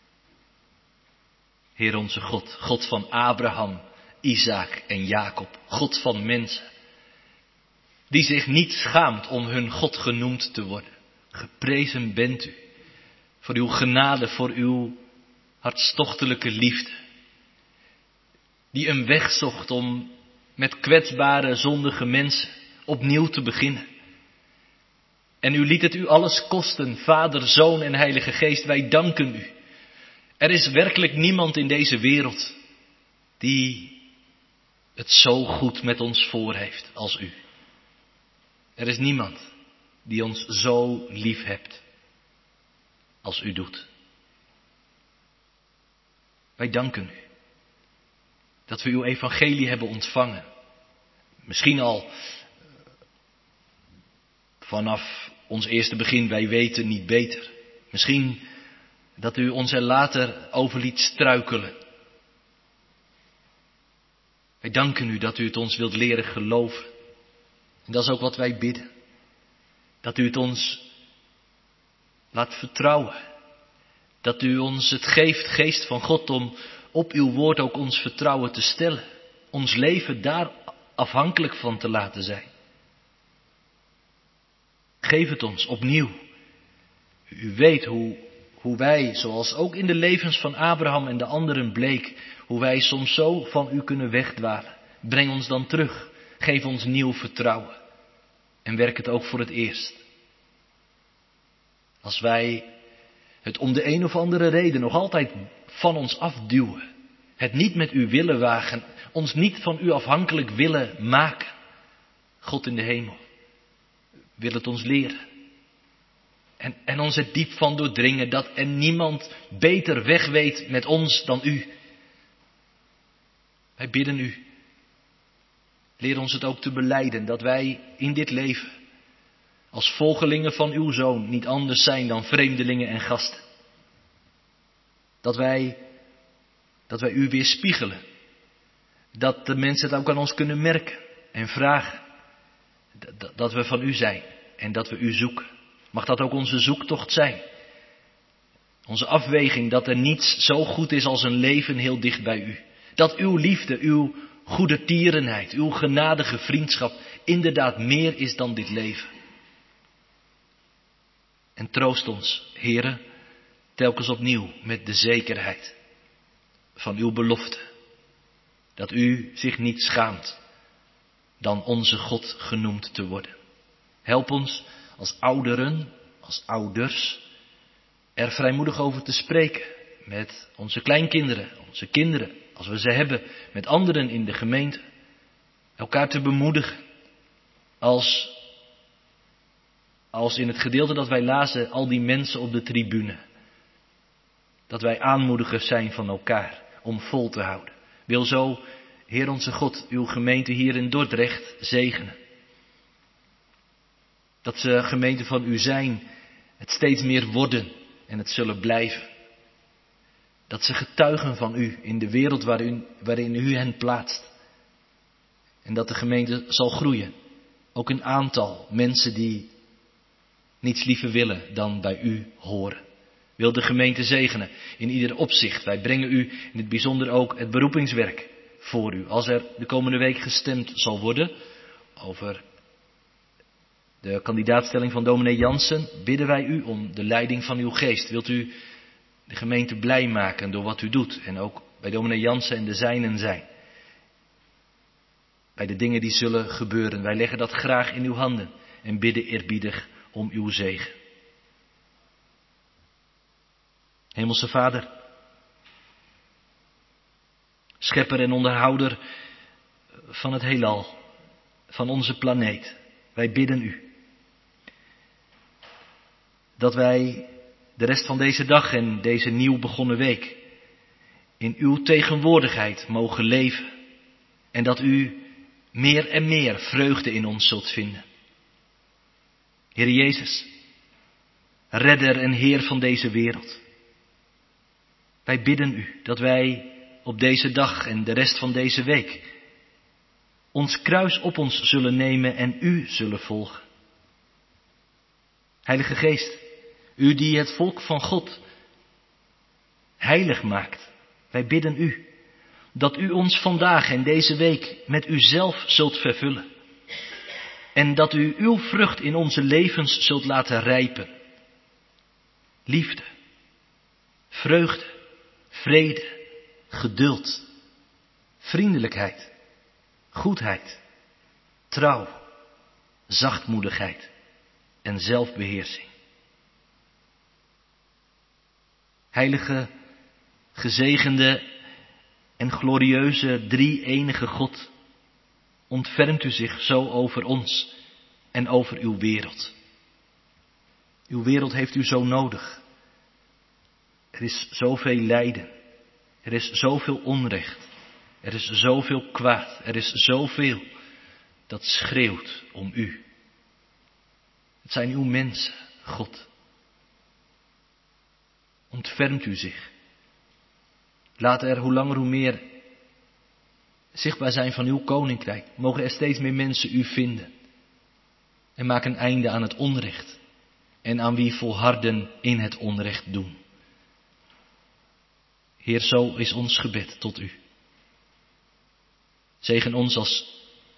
Heer onze God, God van Abraham, Isaac en Jacob, God van mensen, die zich niet schaamt om hun God genoemd te worden. Geprezen bent u voor uw genade, voor uw hartstochtelijke liefde, die een weg zocht om met kwetsbare, zondige mensen opnieuw te beginnen. En u liet het u alles kosten, Vader, Zoon en Heilige Geest, wij danken u. Er is werkelijk niemand in deze wereld die het zo goed met ons voor heeft als u. Er is niemand die ons zo lief hebt als u doet. Wij danken u dat we uw evangelie hebben ontvangen. Misschien al vanaf ons eerste begin, wij weten niet beter. Misschien dat u ons er later over liet struikelen. Wij danken u dat u het ons wilt leren geloven. En dat is ook wat wij bidden. Dat u het ons laat vertrouwen. Dat u ons het geeft, geest van God, om op uw woord ook ons vertrouwen te stellen. Ons leven daar afhankelijk van te laten zijn. Geef het ons opnieuw. U weet hoe wij, zoals ook in de levens van Abraham en de anderen bleek, hoe wij soms zo van u kunnen wegdwalen. Breng ons dan terug. Geef ons nieuw vertrouwen. En werk het ook voor het eerst. Als wij het om de een of andere reden nog altijd van ons afduwen. Het niet met u willen wagen. Ons niet van u afhankelijk willen maken. God in de hemel wil het ons leren. En ons er diep van doordringen dat er niemand beter weg weet met ons dan u. Wij bidden u. Leer ons het ook te belijden dat wij in dit leven als volgelingen van uw Zoon niet anders zijn dan vreemdelingen en gasten. Dat wij u weerspiegelen. Dat de mensen het ook aan ons kunnen merken en vragen. Dat we van u zijn en dat we u zoeken. Mag dat ook onze zoektocht zijn? Onze afweging dat er niets zo goed is als een leven heel dicht bij u. Dat uw liefde, uw goede tierenheid, uw genadige vriendschap inderdaad meer is dan dit leven. En troost ons, Heere, telkens opnieuw met de zekerheid van uw belofte. Dat u zich niet schaamt dan onze God genoemd te worden. Help ons als ouderen, als ouders, er vrijmoedig over te spreken met onze kleinkinderen, onze kinderen, als we ze hebben, met anderen in de gemeente. Elkaar te bemoedigen. Als in het gedeelte dat wij lazen, al die mensen op de tribune. Dat wij aanmoedigers zijn van elkaar om vol te houden. Wil zo, Heer onze God, uw gemeente hier in Dordrecht zegenen. Dat ze gemeente van u zijn, het steeds meer worden en het zullen blijven. Dat ze getuigen van u in de wereld waarin u hen plaatst. En dat de gemeente zal groeien. Ook in aantal mensen die niets liever willen dan bij u horen. Wil de gemeente zegenen in ieder opzicht. Wij brengen u in het bijzonder ook het beroepingswerk voor u. Als er de komende week gestemd zal worden over de kandidaatstelling van dominee Jansen, bidden wij u om de leiding van uw geest. Wilt u de gemeente blij maken door wat u doet en ook bij dominee Jansen en de zijnen zijn. Bij de dingen die zullen gebeuren. Wij leggen dat graag in uw handen en bidden eerbiedig om uw zegen. Hemelse Vader, schepper en onderhouder van het heelal, van onze planeet. Wij bidden u dat wij de rest van deze dag en deze nieuw begonnen week in uw tegenwoordigheid mogen leven. En dat u meer en meer vreugde in ons zult vinden. Heer Jezus, redder en Heer van deze wereld. Wij bidden u dat wij op deze dag en de rest van deze week ons kruis op ons zullen nemen en u zullen volgen. Heilige Geest, u die het volk van God heilig maakt. Wij bidden u dat u ons vandaag en deze week met uzelf zult vervullen. En dat u uw vrucht in onze levens zult laten rijpen. Liefde, vreugde, vrede, geduld, vriendelijkheid, goedheid, trouw, zachtmoedigheid en zelfbeheersing. Heilige, gezegende en glorieuze drie-enige God, ontfermt u zich zo over ons en over uw wereld. Uw wereld heeft u zo nodig. Er is zoveel lijden. Er is zoveel onrecht. Er is zoveel kwaad. Er is zoveel dat schreeuwt om u. Het zijn uw mensen, God. Ontfermt u zich. Laat er hoe langer hoe meer zichtbaar zijn van uw koninkrijk. Mogen er steeds meer mensen u vinden. En maak een einde aan het onrecht. En aan wie volharden in het onrecht doen. Heer, zo is ons gebed tot u. Zegen ons als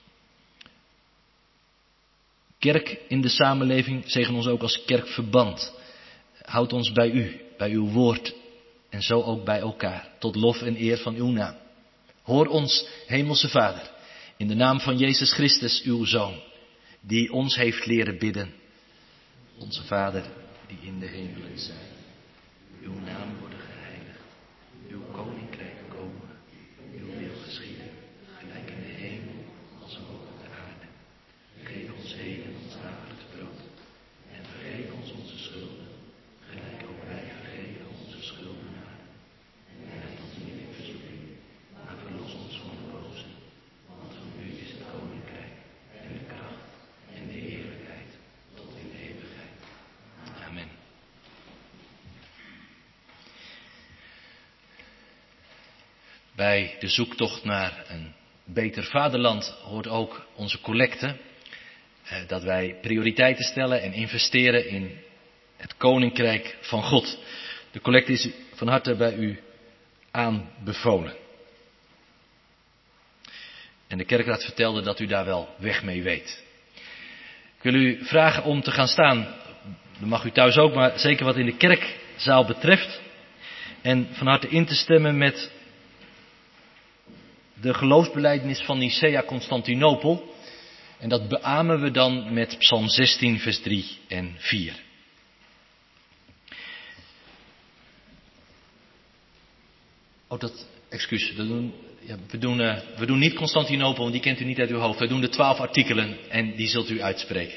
kerk in de samenleving, zegen ons ook als kerkverband. Houd ons bij u, bij uw woord en zo ook bij elkaar, tot lof en eer van uw naam. Hoor ons, Hemelse Vader, in de naam van Jezus Christus, uw Zoon, die ons heeft leren bidden. Onze Vader, die in de hemelen zijt, uw naam worden geheiligd, uw koninkrijk komen, uw wil geschieden, gelijk in de hemel als ook op de aarde. Geef ons heden ons dagelijks brood en vergeef ons onze schulden, gelijk ook wij vergeven onze schuldenaren. En leid ons niet in verzoeking, maar verlos ons van de boze, want van u is het koninkrijk en de kracht en de heerlijkheid tot in de eeuwigheid. Amen. Bij de zoektocht naar een beter vaderland hoort ook onze collecte. Dat wij prioriteiten stellen en investeren in het koninkrijk van God. De collecte is van harte bij u aanbevolen. En de kerkraad vertelde dat u daar wel weg mee weet. Ik wil u vragen om te gaan staan. Dat mag u thuis ook, maar zeker wat in de kerkzaal betreft. En van harte in te stemmen met de geloofsbelijdenis van Nicea Constantinopel. En dat beamen we dan met Psalm 16, vers 3 en 4. Excuus. We doen niet Constantinopel, want die kent u niet uit uw hoofd. We doen de 12 artikelen en die zult u uitspreken.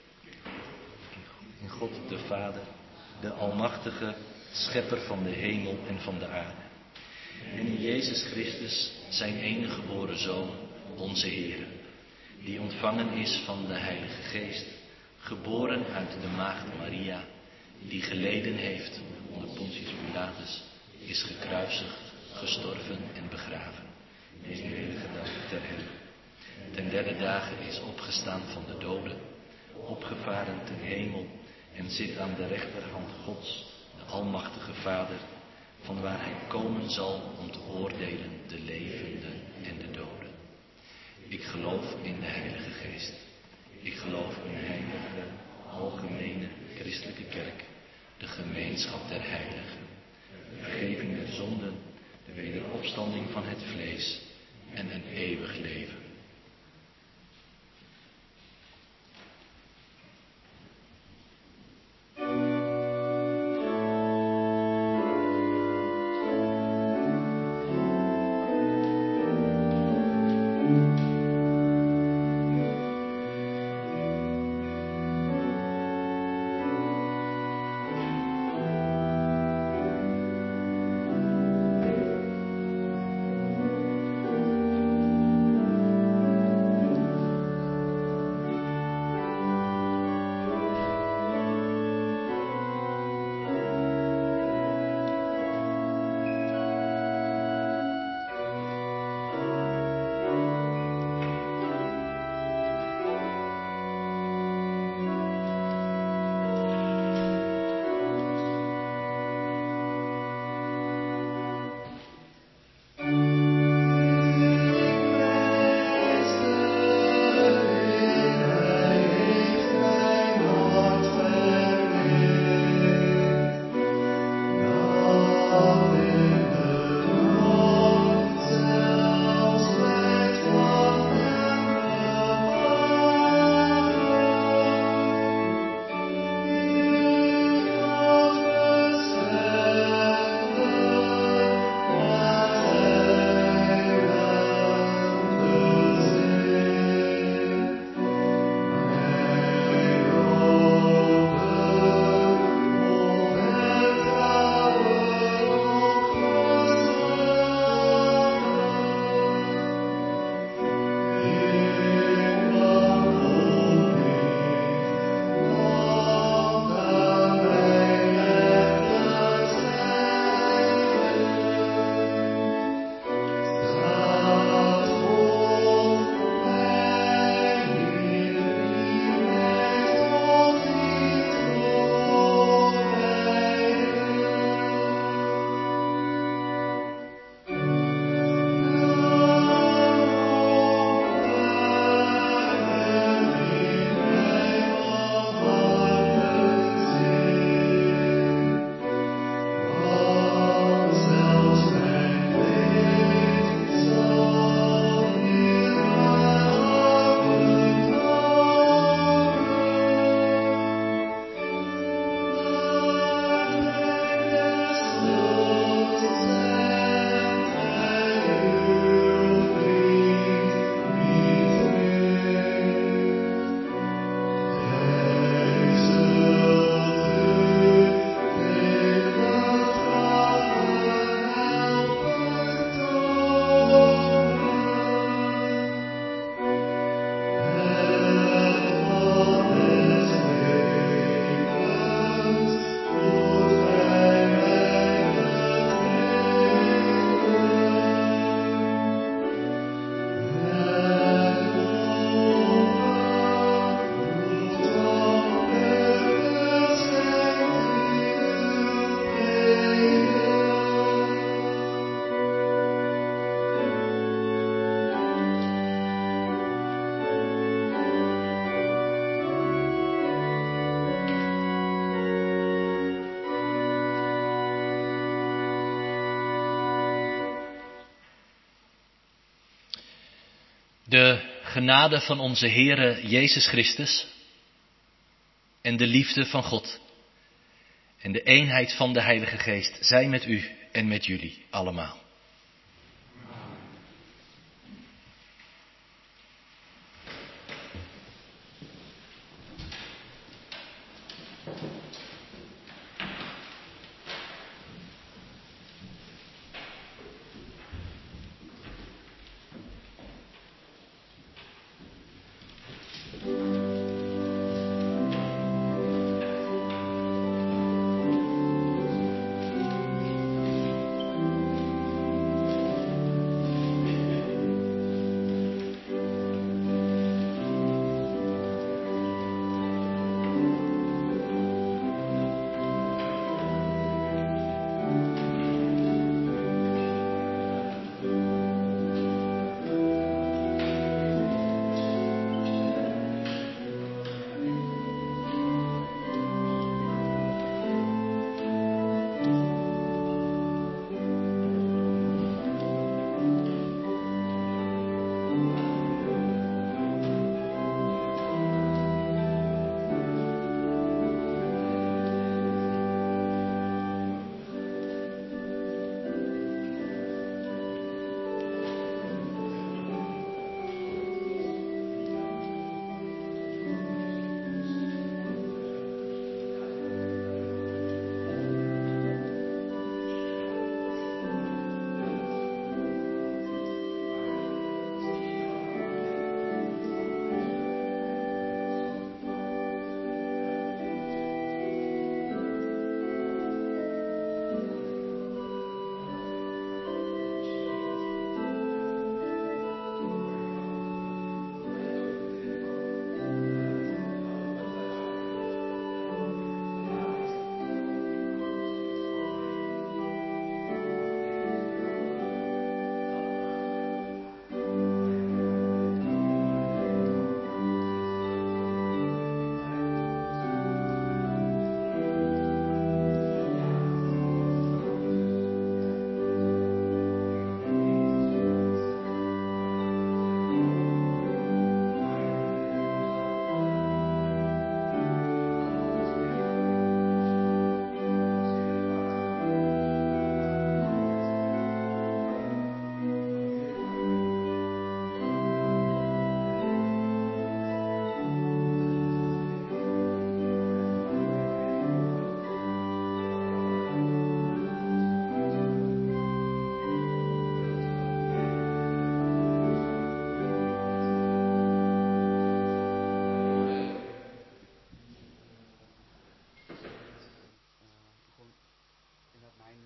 In God de Vader, de Almachtige, Schepper van de hemel en van de aarde. En in Jezus Christus, zijn enige geboren Zoon, onze Heer, die ontvangen is van de Heilige Geest, geboren uit de maagd Maria, die geleden heeft onder Pontius Pilatus, is gekruisigd, gestorven en begraven, is nu in de gedachte ter helle. Ten derde dagen is opgestaan van de doden, opgevaren ten hemel en zit aan de rechterhand Gods, de Almachtige Vader, van waar hij komen zal om te oordelen de levenden en de doden. Ik geloof in de Heilige Geest. Ik geloof in de heilige, algemene, christelijke kerk, de gemeenschap der heiligen, de vergeving der zonden, de wederopstanding van het vlees en een eeuwig leven. De genade van onze Heere Jezus Christus en de liefde van God en de eenheid van de Heilige Geest zij met u en met jullie allemaal.